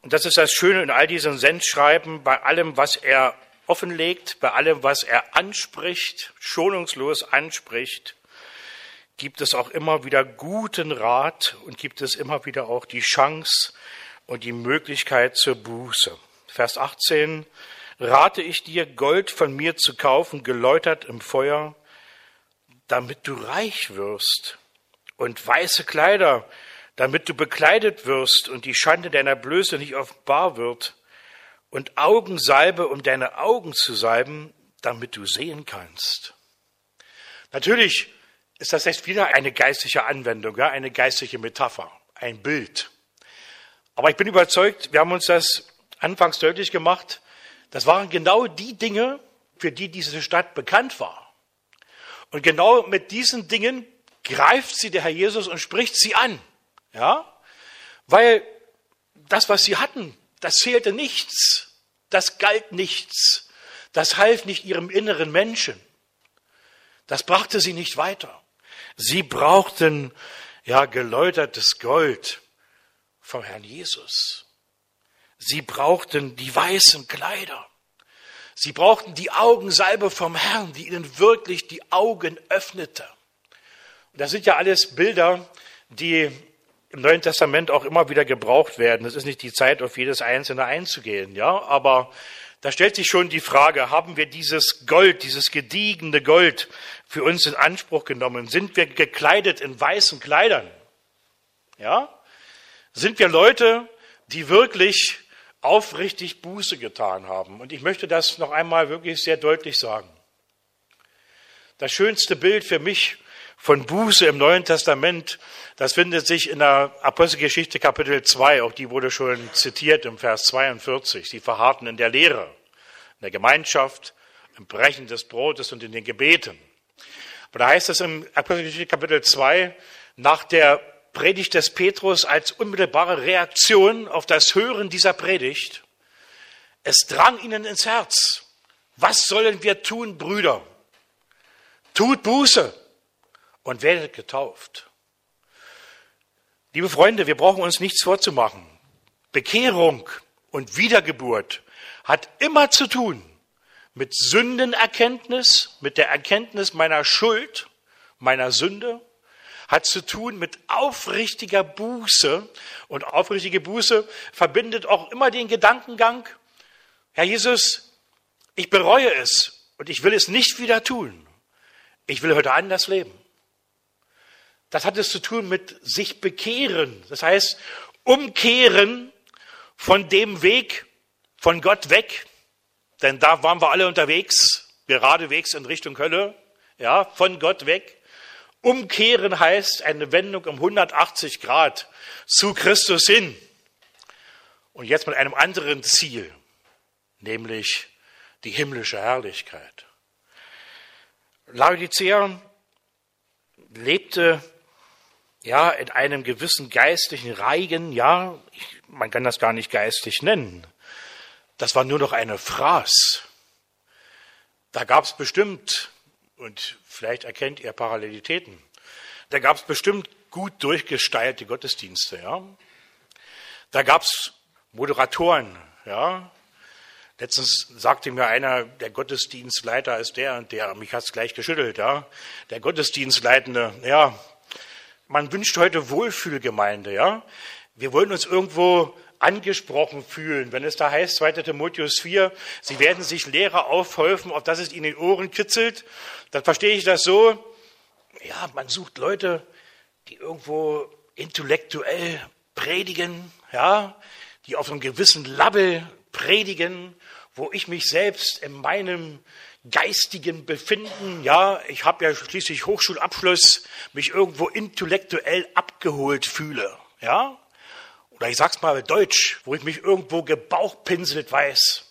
Und das ist das Schöne in all diesen Sendschreiben, bei allem, was er offenlegt, bei allem, was er anspricht, schonungslos anspricht, gibt es auch immer wieder guten Rat und gibt es immer wieder auch die Chance und die Möglichkeit zur Buße. Vers 18, rate ich dir, Gold von mir zu kaufen, geläutert im Feuer, damit du reich wirst, und weiße Kleider, damit du bekleidet wirst und die Schande deiner Blöße nicht offenbar wird, und Augensalbe, um deine Augen zu salben, damit du sehen kannst. Natürlich ist das jetzt wieder eine geistliche Anwendung, ja, eine geistliche Metapher, ein Bild. Aber ich bin überzeugt, wir haben uns das anfangs deutlich gemacht, das waren genau die Dinge, für die diese Stadt bekannt war. Und genau mit diesen Dingen greift sie der Herr Jesus und spricht sie an. Ja? Weil das, was sie hatten, das zählte nichts, das galt nichts, das half nicht ihrem inneren Menschen, das brachte sie nicht weiter. Sie brauchten ja geläutertes Gold vom Herrn Jesus. Sie brauchten die weißen Kleider. Sie brauchten die Augensalbe vom Herrn, die ihnen wirklich die Augen öffnete. Und das sind ja alles Bilder, die im Neuen Testament auch immer wieder gebraucht werden. Es ist nicht die Zeit, auf jedes einzelne einzugehen, ja, aber da stellt sich schon die Frage, haben wir dieses Gold, dieses gediegene Gold für uns in Anspruch genommen? Sind wir gekleidet in weißen Kleidern? Ja? Sind wir Leute, die wirklich aufrichtig Buße getan haben? Und ich möchte das noch einmal wirklich sehr deutlich sagen. Das schönste Bild für mich von Buße im Neuen Testament, das findet sich in der Apostelgeschichte Kapitel 2, auch die wurde schon zitiert im Vers 42. Sie verharrten in der Lehre, in der Gemeinschaft, im Brechen des Brotes und in den Gebeten. Aber da heißt es im Apostelgeschichte Kapitel 2, nach der Predigt des Petrus als unmittelbare Reaktion auf das Hören dieser Predigt, es drang ihnen ins Herz, was sollen wir tun, Brüder? Tut Buße und werdet getauft. Liebe Freunde, wir brauchen uns nichts vorzumachen. Bekehrung und Wiedergeburt hat immer zu tun mit Sündenerkenntnis, mit der Erkenntnis meiner Schuld, meiner Sünde, hat zu tun mit aufrichtiger Buße. Und aufrichtige Buße verbindet auch immer den Gedankengang, Herr Jesus, ich bereue es und ich will es nicht wieder tun. Ich will heute anders leben. Das hat es zu tun mit sich bekehren. Das heißt, umkehren von dem Weg von Gott weg. Denn da waren wir alle unterwegs, geradewegs in Richtung Hölle, ja, von Gott weg. Umkehren heißt eine Wendung um 180 Grad zu Christus hin. Und jetzt mit einem anderen Ziel, nämlich die himmlische Herrlichkeit. Laodicea lebte ja in einem gewissen geistlichen Reigen, ja, man kann das gar nicht geistlich nennen. Das war nur noch eine Phrase. Da gab es bestimmt, und vielleicht erkennt ihr Parallelitäten, da gab es bestimmt gut durchgestylte Gottesdienste, ja. Da gab es Moderatoren, ja. Letztens sagte mir einer, der Gottesdienstleiter ist der und der, mich hat es gleich geschüttelt, ja. Der Gottesdienstleitende, ja, man wünscht heute Wohlfühlgemeinde, ja. Wir wollen uns irgendwo angesprochen fühlen, wenn es da heißt, 2. Timotheus 4, sie werden sich Lehrer aufhäufen, auf das es ihnen in den Ohren kitzelt, dann verstehe ich das so, ja, man sucht Leute, die irgendwo intellektuell predigen, ja, die auf einem gewissen Level predigen, wo ich mich selbst in meinem geistigen Befinden, ja, ich habe ja schließlich Hochschulabschluss, mich irgendwo intellektuell abgeholt fühle, ja, oder ich sag's mal deutsch, wo ich mich irgendwo gebauchpinselt weiß.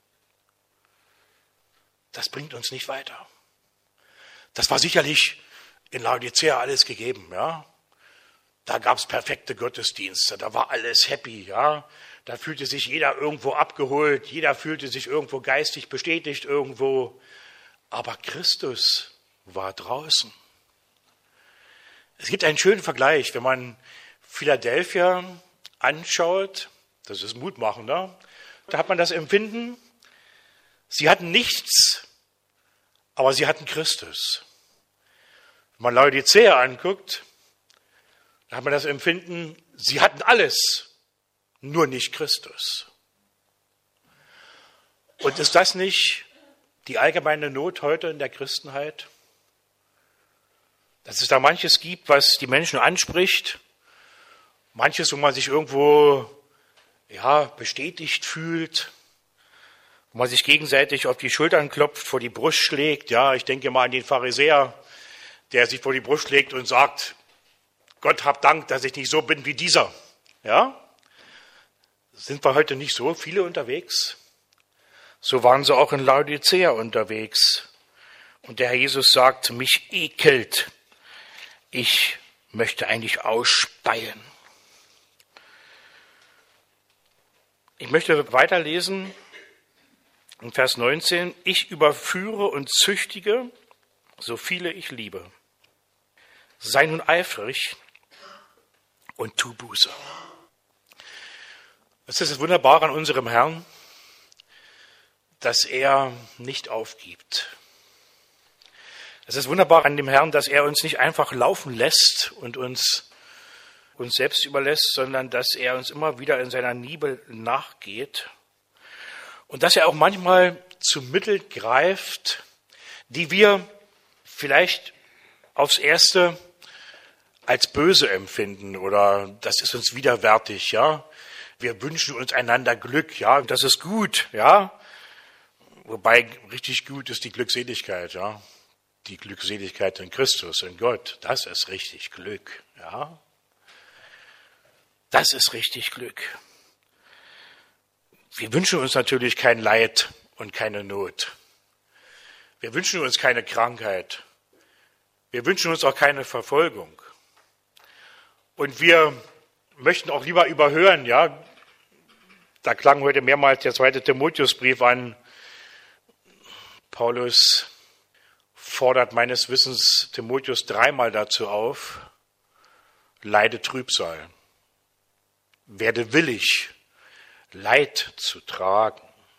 Das bringt uns nicht weiter. Das war sicherlich in Laodicea alles gegeben, ja. Da gab's perfekte Gottesdienste, da war alles happy, ja. Da fühlte sich jeder irgendwo abgeholt, jeder fühlte sich irgendwo geistig bestätigt irgendwo. Aber Christus war draußen. Es gibt einen schönen Vergleich, wenn man Philadelphia anschaut, Das ist mutmachender. Da hat man das Empfinden, sie hatten nichts, aber sie hatten Christus. Wenn man Laodicea anguckt, da hat man das Empfinden, sie hatten alles, nur nicht Christus. Und ist das nicht die allgemeine Not heute in der Christenheit? Dass es da manches gibt, was die Menschen anspricht, manches, wo man sich irgendwo bestätigt fühlt, wo man sich gegenseitig auf die Schultern klopft, vor die Brust schlägt. Ja, ich denke mal an den Pharisäer, der sich vor die Brust schlägt und sagt, Gott hab Dank, dass ich nicht so bin wie dieser. Ja? Sind wir heute nicht so viele unterwegs? So waren sie auch in Laodicea unterwegs. Und der Herr Jesus sagt, mich ekelt. Ich möchte eigentlich ausspeien. Ich möchte weiterlesen in Vers 19. Ich überführe und züchtige, so viele ich liebe. Sei nun eifrig und tu Buße. Das ist das Wunderbare an unserem Herrn, dass er nicht aufgibt. Es ist wunderbar an dem Herrn, dass er uns nicht einfach laufen lässt und uns selbst überlässt, sondern dass er uns immer wieder in seiner Liebe nachgeht und dass er auch manchmal zu Mitteln greift, die wir vielleicht aufs Erste als böse empfinden oder das ist uns widerwärtig, ja. Wir wünschen uns einander Glück, ja, und das ist gut, ja. Wobei richtig gut ist die Glückseligkeit, ja. Die Glückseligkeit in Christus, in Gott, das ist richtig Glück, ja. Das ist richtig Glück. Wir wünschen uns natürlich kein Leid und keine Not. Wir wünschen uns keine Krankheit. Wir wünschen uns auch keine Verfolgung. Und wir möchten auch lieber überhören, ja. Da klang heute mehrmals der 2. Timotheusbrief an. Paulus fordert meines Wissens Timotheus 3-mal dazu auf, leide Trübsal. Werde willig, Leid zu tragen.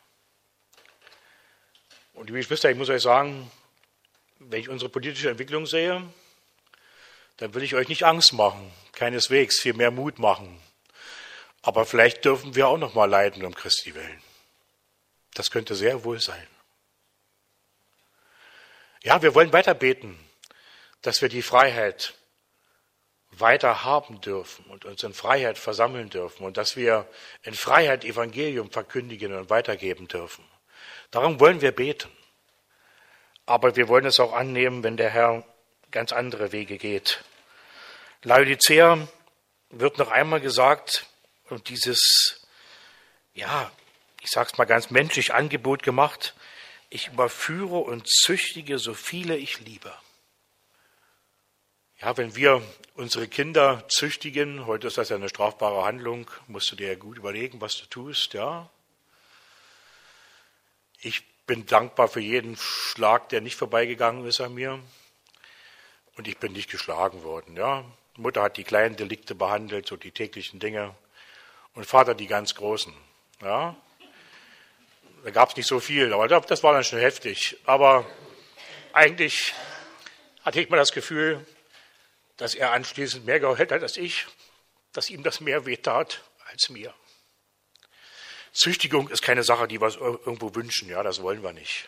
Und liebe Geschwister, ich muss euch sagen, wenn ich unsere politische Entwicklung sehe, dann will ich euch nicht Angst machen, keineswegs, viel mehr Mut machen. Aber vielleicht dürfen wir auch noch mal leiden um Christi willen. Das könnte sehr wohl sein. Ja, wir wollen weiter beten, dass wir die Freiheit weiter haben dürfen und uns in Freiheit versammeln dürfen und dass wir in Freiheit Evangelium verkündigen und weitergeben dürfen. Darum wollen wir beten. Aber wir wollen es auch annehmen, wenn der Herr ganz andere Wege geht. Laodicea wird noch einmal gesagt und dieses, ich sag's mal ganz menschlich, Angebot gemacht. Ich überführe und züchtige, so viele ich liebe. Ja, wenn wir unsere Kinder züchtigen, heute ist das ja eine strafbare Handlung, musst du dir ja gut überlegen, was du tust, ja. Ich bin dankbar für jeden Schlag, der nicht vorbeigegangen ist an mir. Und ich bin nicht geschlagen worden, ja. Mutter hat die kleinen Delikte behandelt, so die täglichen Dinge. Und Vater die ganz großen, ja. Da gab es nicht so viel, aber das war dann schon heftig. Aber eigentlich hatte ich mal das Gefühl, dass er anschließend mehr geheult hat als ich, dass ihm das mehr wehtat als mir. Züchtigung ist keine Sache, die wir irgendwo wünschen, ja, das wollen wir nicht.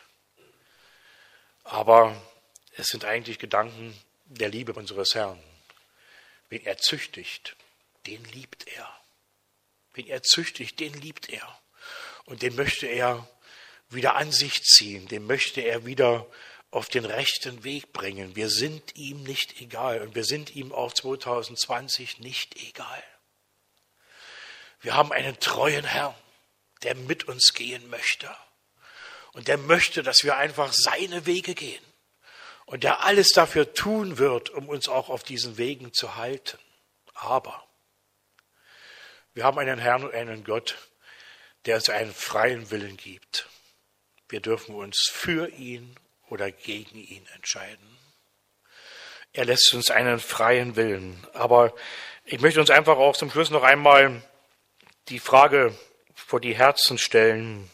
Aber es sind eigentlich Gedanken der Liebe unseres Herrn. Wen er züchtigt, den liebt er. Wen er züchtigt, den liebt er. Und den möchte er wieder an sich ziehen, den möchte er wieder auf den rechten Weg bringen. Wir sind ihm nicht egal und wir sind ihm auch 2020 nicht egal. Wir haben einen treuen Herrn, der mit uns gehen möchte und der möchte, dass wir einfach seine Wege gehen und der alles dafür tun wird, um uns auch auf diesen Wegen zu halten. Aber wir haben einen Herrn und einen Gott, der uns einen freien Willen gibt. Wir dürfen uns für ihn oder gegen ihn entscheiden. Er lässt uns einen freien Willen. Aber ich möchte uns einfach auch zum Schluss noch einmal die Frage vor die Herzen stellen: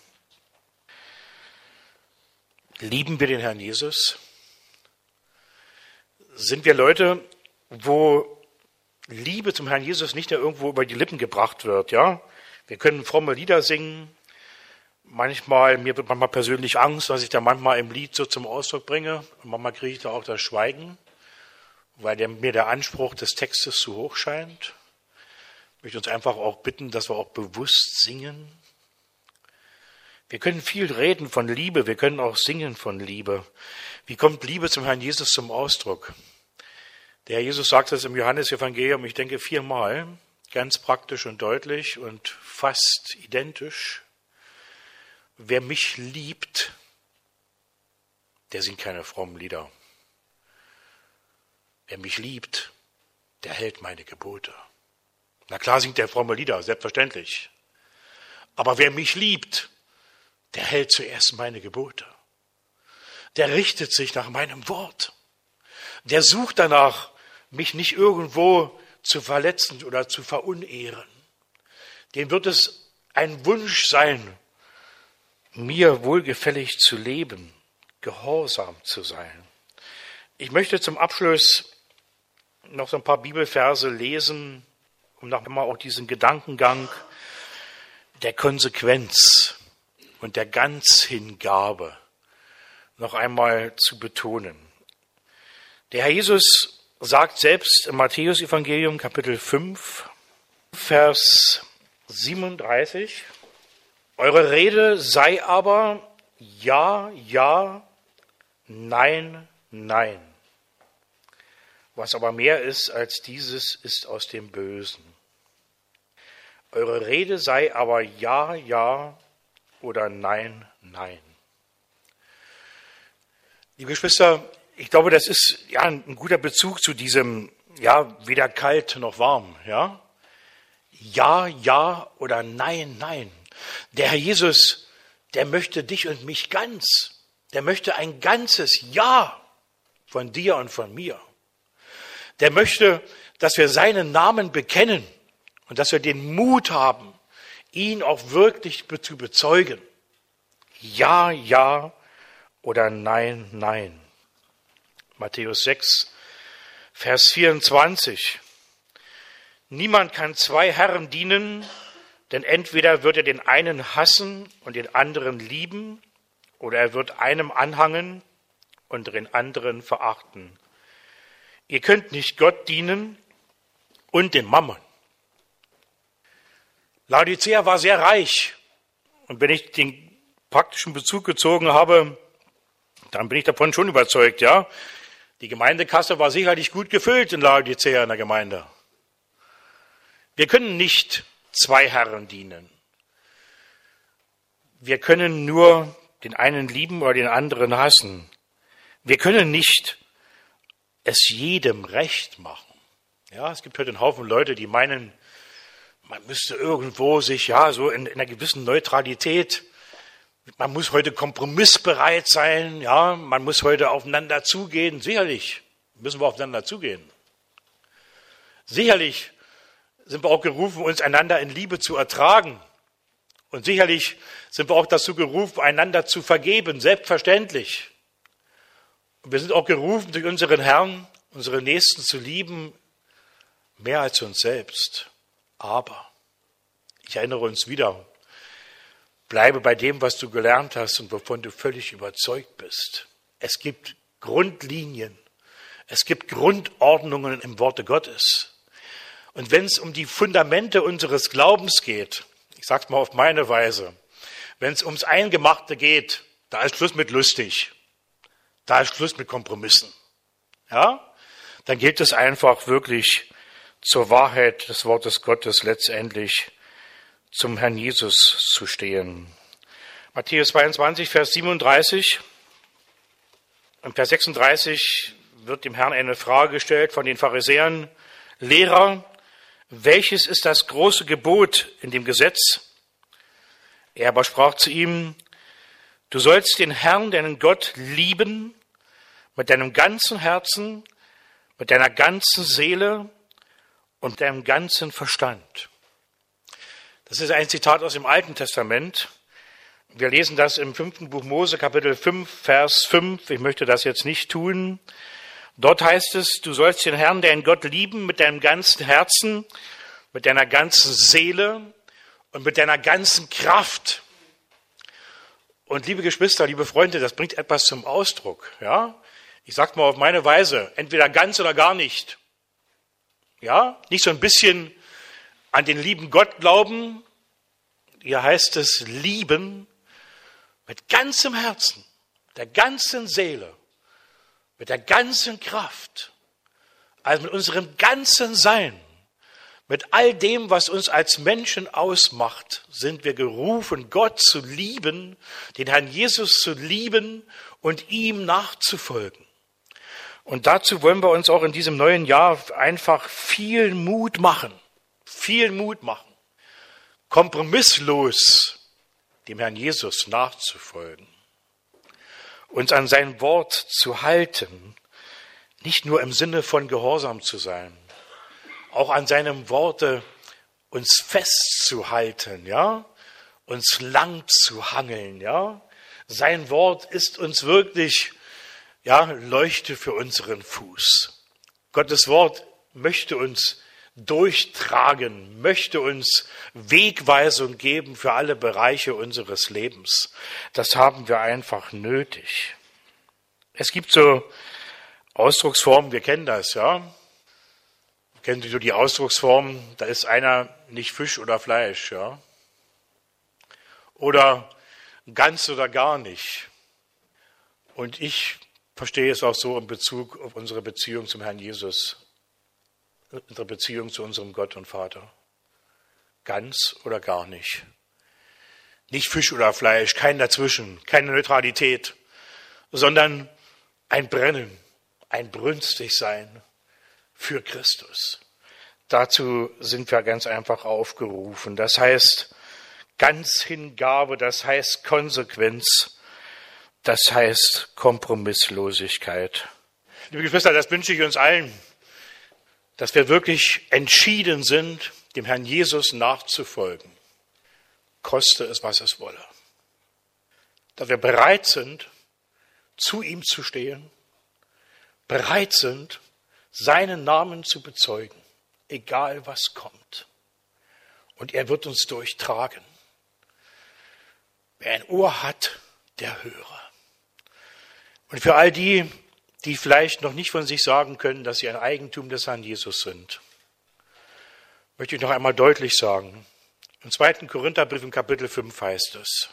Lieben wir den Herrn Jesus? Sind wir Leute, wo Liebe zum Herrn Jesus nicht nur irgendwo über die Lippen gebracht wird, ja? Wir können fromme Lieder singen. Mir wird manchmal persönlich Angst, was ich da manchmal im Lied so zum Ausdruck bringe. Und manchmal kriege ich da auch das Schweigen, weil mir der Anspruch des Textes zu hoch scheint. Ich möchte uns einfach auch bitten, dass wir auch bewusst singen. Wir können viel reden von Liebe, wir können auch singen von Liebe. Wie kommt Liebe zum Herrn Jesus zum Ausdruck? Der Herr Jesus sagt es im Johannesevangelium, ich denke 4-mal, ganz praktisch und deutlich und fast identisch. Wer mich liebt, der singt keine frommen Lieder. Wer mich liebt, der hält meine Gebote. Na klar singt der fromme Lieder, selbstverständlich. Aber wer mich liebt, der hält zuerst meine Gebote. Der richtet sich nach meinem Wort. Der sucht danach, mich nicht irgendwo zu verletzen oder zu verunehren. Dem wird es ein Wunsch sein, mir wohlgefällig zu leben, gehorsam zu sein. Ich möchte zum Abschluss noch so ein paar Bibelverse lesen, um noch einmal auch diesen Gedankengang der Konsequenz und der Ganzhingabe noch einmal zu betonen. Der Herr Jesus sagt selbst im Matthäus-Evangelium, Kapitel 5, Vers 37, eure Rede sei aber ja, ja, nein, nein. Was aber mehr ist als dieses, ist aus dem Bösen. Eure Rede sei aber ja, ja oder nein, nein. Liebe Geschwister, ich glaube, das ist ja ein guter Bezug zu diesem, ja, weder kalt noch warm, ja. Ja, ja oder nein, nein. Der Herr Jesus, der möchte dich und mich ganz. Der möchte ein ganzes Ja von dir und von mir. Der möchte, dass wir seinen Namen bekennen und dass wir den Mut haben, ihn auch wirklich zu bezeugen. Ja, ja oder nein, nein. Matthäus 6, Vers 24. Niemand kann 2 Herren dienen, denn entweder wird er den einen hassen und den anderen lieben, oder er wird einem anhangen und den anderen verachten. Ihr könnt nicht Gott dienen und dem Mammon. Laodicea war sehr reich. Und wenn ich den praktischen Bezug gezogen habe, dann bin ich davon schon überzeugt, ja. Die Gemeindekasse war sicherlich gut gefüllt in Laodicea in der Gemeinde. Wir können nicht 2 Herren dienen. Wir können nur den einen lieben oder den anderen hassen. Wir können nicht es jedem recht machen. Ja, es gibt heute einen Haufen Leute, die meinen, man müsste irgendwo sich, ja, so in einer gewissen Neutralität, man muss heute kompromissbereit sein, ja, man muss heute aufeinander zugehen. Sicherlich müssen wir aufeinander zugehen. Sicherlich sind wir auch gerufen, uns einander in Liebe zu ertragen. Und sicherlich sind wir auch dazu gerufen, einander zu vergeben, selbstverständlich. Und wir sind auch gerufen, durch unseren Herrn, unsere Nächsten zu lieben, mehr als uns selbst. Aber, ich erinnere uns wieder, bleibe bei dem, was du gelernt hast und wovon du völlig überzeugt bist. Es gibt Grundlinien, es gibt Grundordnungen im Worte Gottes. Und wenn es um die Fundamente unseres Glaubens geht, ich sage es mal auf meine Weise, wenn es ums Eingemachte geht, da ist Schluss mit lustig, da ist Schluss mit Kompromissen. Ja? Dann gilt es einfach wirklich zur Wahrheit des Wortes Gottes letztendlich zum Herrn Jesus zu stehen. Matthäus 22, Vers 37 und Vers 36 wird dem Herrn eine Frage gestellt von den Pharisäern. Lehrer, welches ist das große Gebot in dem Gesetz? Er aber sprach zu ihm, du sollst den Herrn, deinen Gott, lieben mit deinem ganzen Herzen, mit deiner ganzen Seele und deinem ganzen Verstand. Das ist ein Zitat aus dem Alten Testament. Wir lesen das im 5. Buch Mose, Kapitel 5, Vers 5. Ich möchte das jetzt nicht tun. Dort heißt es, du sollst den Herrn, deinen Gott, lieben mit deinem ganzen Herzen, mit deiner ganzen Seele und mit deiner ganzen Kraft. Und liebe Geschwister, liebe Freunde, das bringt etwas zum Ausdruck. Ja? Ich sage mal auf meine Weise, entweder ganz oder gar nicht. Ja? Nicht so ein bisschen an den lieben Gott glauben. Hier heißt es lieben mit ganzem Herzen, der ganzen Seele, mit der ganzen Kraft, also mit unserem ganzen Sein, mit all dem, was uns als Menschen ausmacht, sind wir gerufen, Gott zu lieben, den Herrn Jesus zu lieben und ihm nachzufolgen. Und dazu wollen wir uns auch in diesem neuen Jahr einfach viel Mut machen, kompromisslos dem Herrn Jesus nachzufolgen, uns an sein Wort zu halten, nicht nur im Sinne von Gehorsam zu sein, auch an seinem Worte uns festzuhalten, ja, uns lang zu hangeln, ja. Sein Wort ist uns wirklich, ja, Leuchte für unseren Fuß. Gottes Wort möchte uns durchtragen, möchte uns Wegweisung geben für alle Bereiche unseres Lebens. Das haben wir einfach nötig. Es gibt so Ausdrucksformen, wir kennen das, ja. Kennen Sie so die Ausdrucksform, da ist einer nicht Fisch oder Fleisch, ja. Oder ganz oder gar nicht. Und ich verstehe es auch so in Bezug auf unsere Beziehung zum Herrn Jesus, unsere Beziehung zu unserem Gott und Vater. Ganz oder gar nicht. Nicht Fisch oder Fleisch, kein Dazwischen, keine Neutralität, sondern ein Brennen, ein Brünstigsein für Christus. Dazu sind wir ganz einfach aufgerufen. Das heißt ganz Hingabe, das heißt Konsequenz, das heißt Kompromisslosigkeit. Liebe Geschwister, das wünsche ich uns allen, dass wir wirklich entschieden sind, dem Herrn Jesus nachzufolgen, koste es, was es wolle. Dass wir bereit sind, zu ihm zu stehen, bereit sind, seinen Namen zu bezeugen, egal was kommt. Und er wird uns durchtragen. Wer ein Ohr hat, der höre. Und für all die, die vielleicht noch nicht von sich sagen können, dass sie ein Eigentum des Herrn Jesus sind, möchte ich noch einmal deutlich sagen. Im 2. Korintherbrief im Kapitel 5 heißt es,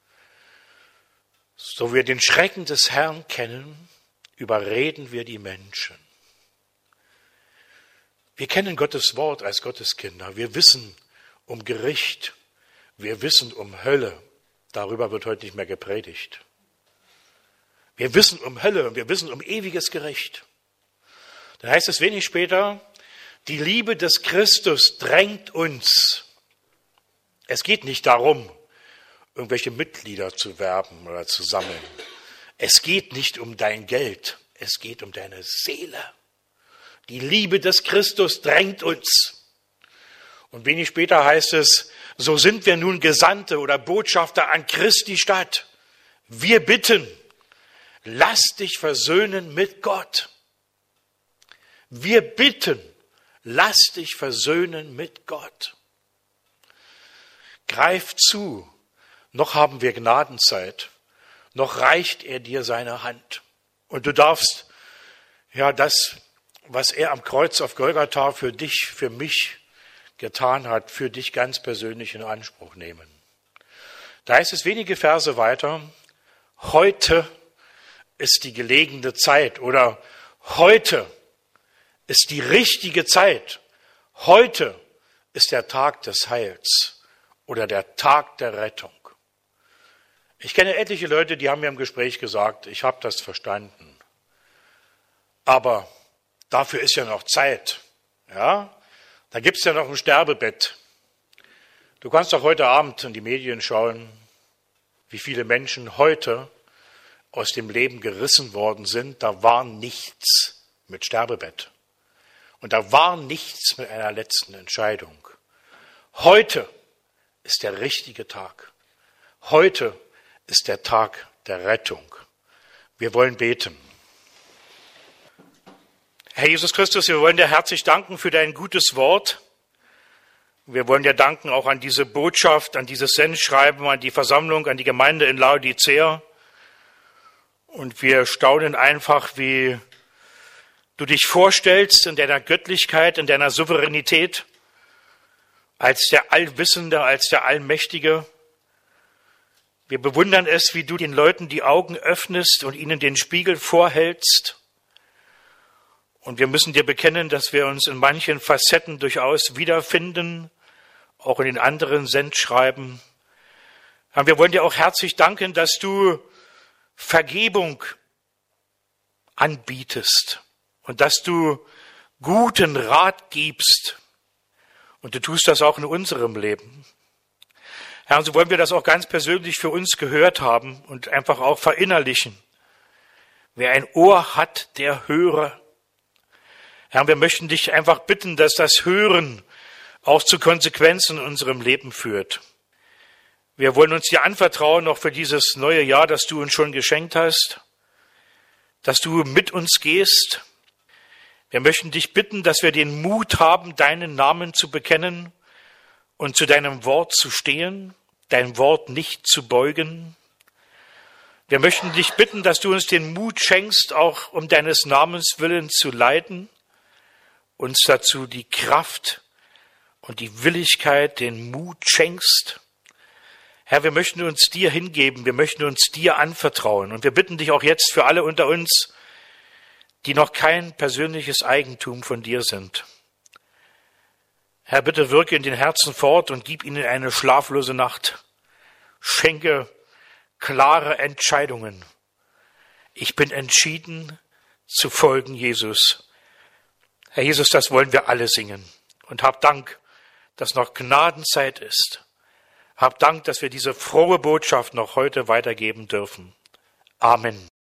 so wir den Schrecken des Herrn kennen, überreden wir die Menschen. Wir kennen Gottes Wort als Gotteskinder. Wir wissen um Gericht. Wir wissen um Hölle. Darüber wird heute nicht mehr gepredigt. Wir wissen um Hölle und wir wissen um ewiges Gericht. Dann heißt es wenig später, die Liebe des Christus drängt uns. Es geht nicht darum, irgendwelche Mitglieder zu werben oder zu sammeln. Es geht nicht um dein Geld, es geht um deine Seele. Die Liebe des Christus drängt uns. Und wenig später heißt es, so sind wir nun Gesandte oder Botschafter an Christi Stadt. Wir bitten, lass dich versöhnen mit Gott. Wir bitten, lass dich versöhnen mit Gott. Greif zu, noch haben wir Gnadenzeit, noch reicht er dir seine Hand. Und du darfst, ja, das, was er am Kreuz auf Golgatha für dich, für mich getan hat, für dich ganz persönlich in Anspruch nehmen. Da heißt es wenige Verse weiter, heute ist die gelegene Zeit oder heute ist die richtige Zeit. Heute ist der Tag des Heils oder der Tag der Rettung. Ich kenne etliche Leute, die haben mir im Gespräch gesagt, ich habe das verstanden. Aber dafür ist ja noch Zeit. Ja? Da gibt es ja noch ein Sterbebett. Du kannst doch heute Abend in die Medien schauen, wie viele Menschen heute aus dem Leben gerissen worden sind. Da war nichts mit Sterbebett. Und da war nichts mit einer letzten Entscheidung. Heute ist der richtige Tag. Heute ist der Tag der Rettung. Wir wollen beten. Herr Jesus Christus, wir wollen dir herzlich danken für dein gutes Wort. Wir wollen dir danken auch an diese Botschaft, an dieses Sendschreiben, an die Versammlung, an die Gemeinde in Laodicea. Und wir staunen einfach, wie du dich vorstellst in deiner Göttlichkeit, in deiner Souveränität, als der Allwissende, als der Allmächtige. Wir bewundern es, wie du den Leuten die Augen öffnest und ihnen den Spiegel vorhältst. Und wir müssen dir bekennen, dass wir uns in manchen Facetten durchaus wiederfinden, auch in den anderen Sendschreiben. Aber wir wollen dir auch herzlich danken, dass du Vergebung anbietest und dass du guten Rat gibst. Und du tust das auch in unserem Leben. Herr, und so wollen wir das auch ganz persönlich für uns gehört haben und einfach auch verinnerlichen. Wer ein Ohr hat, der höre. Herr, wir möchten dich einfach bitten, dass das Hören auch zu Konsequenzen in unserem Leben führt. Wir wollen uns dir anvertrauen, noch für dieses neue Jahr, das du uns schon geschenkt hast, dass du mit uns gehst. Wir möchten dich bitten, dass wir den Mut haben, deinen Namen zu bekennen und zu deinem Wort zu stehen, dein Wort nicht zu beugen. Wir möchten dich bitten, dass du uns den Mut schenkst, auch um deines Namens willen zu leiden, uns dazu die Kraft und die Willigkeit, den Mut schenkst. Herr, wir möchten uns dir hingeben, wir möchten uns dir anvertrauen. Und wir bitten dich auch jetzt für alle unter uns, die noch kein persönliches Eigentum von dir sind. Herr, bitte wirke in den Herzen fort und gib ihnen eine schlaflose Nacht. Schenke klare Entscheidungen. Ich bin entschieden zu folgen Jesus. Herr Jesus, das wollen wir alle singen. Und hab Dank, dass noch Gnadenzeit ist. Hab Dank, dass wir diese frohe Botschaft noch heute weitergeben dürfen. Amen.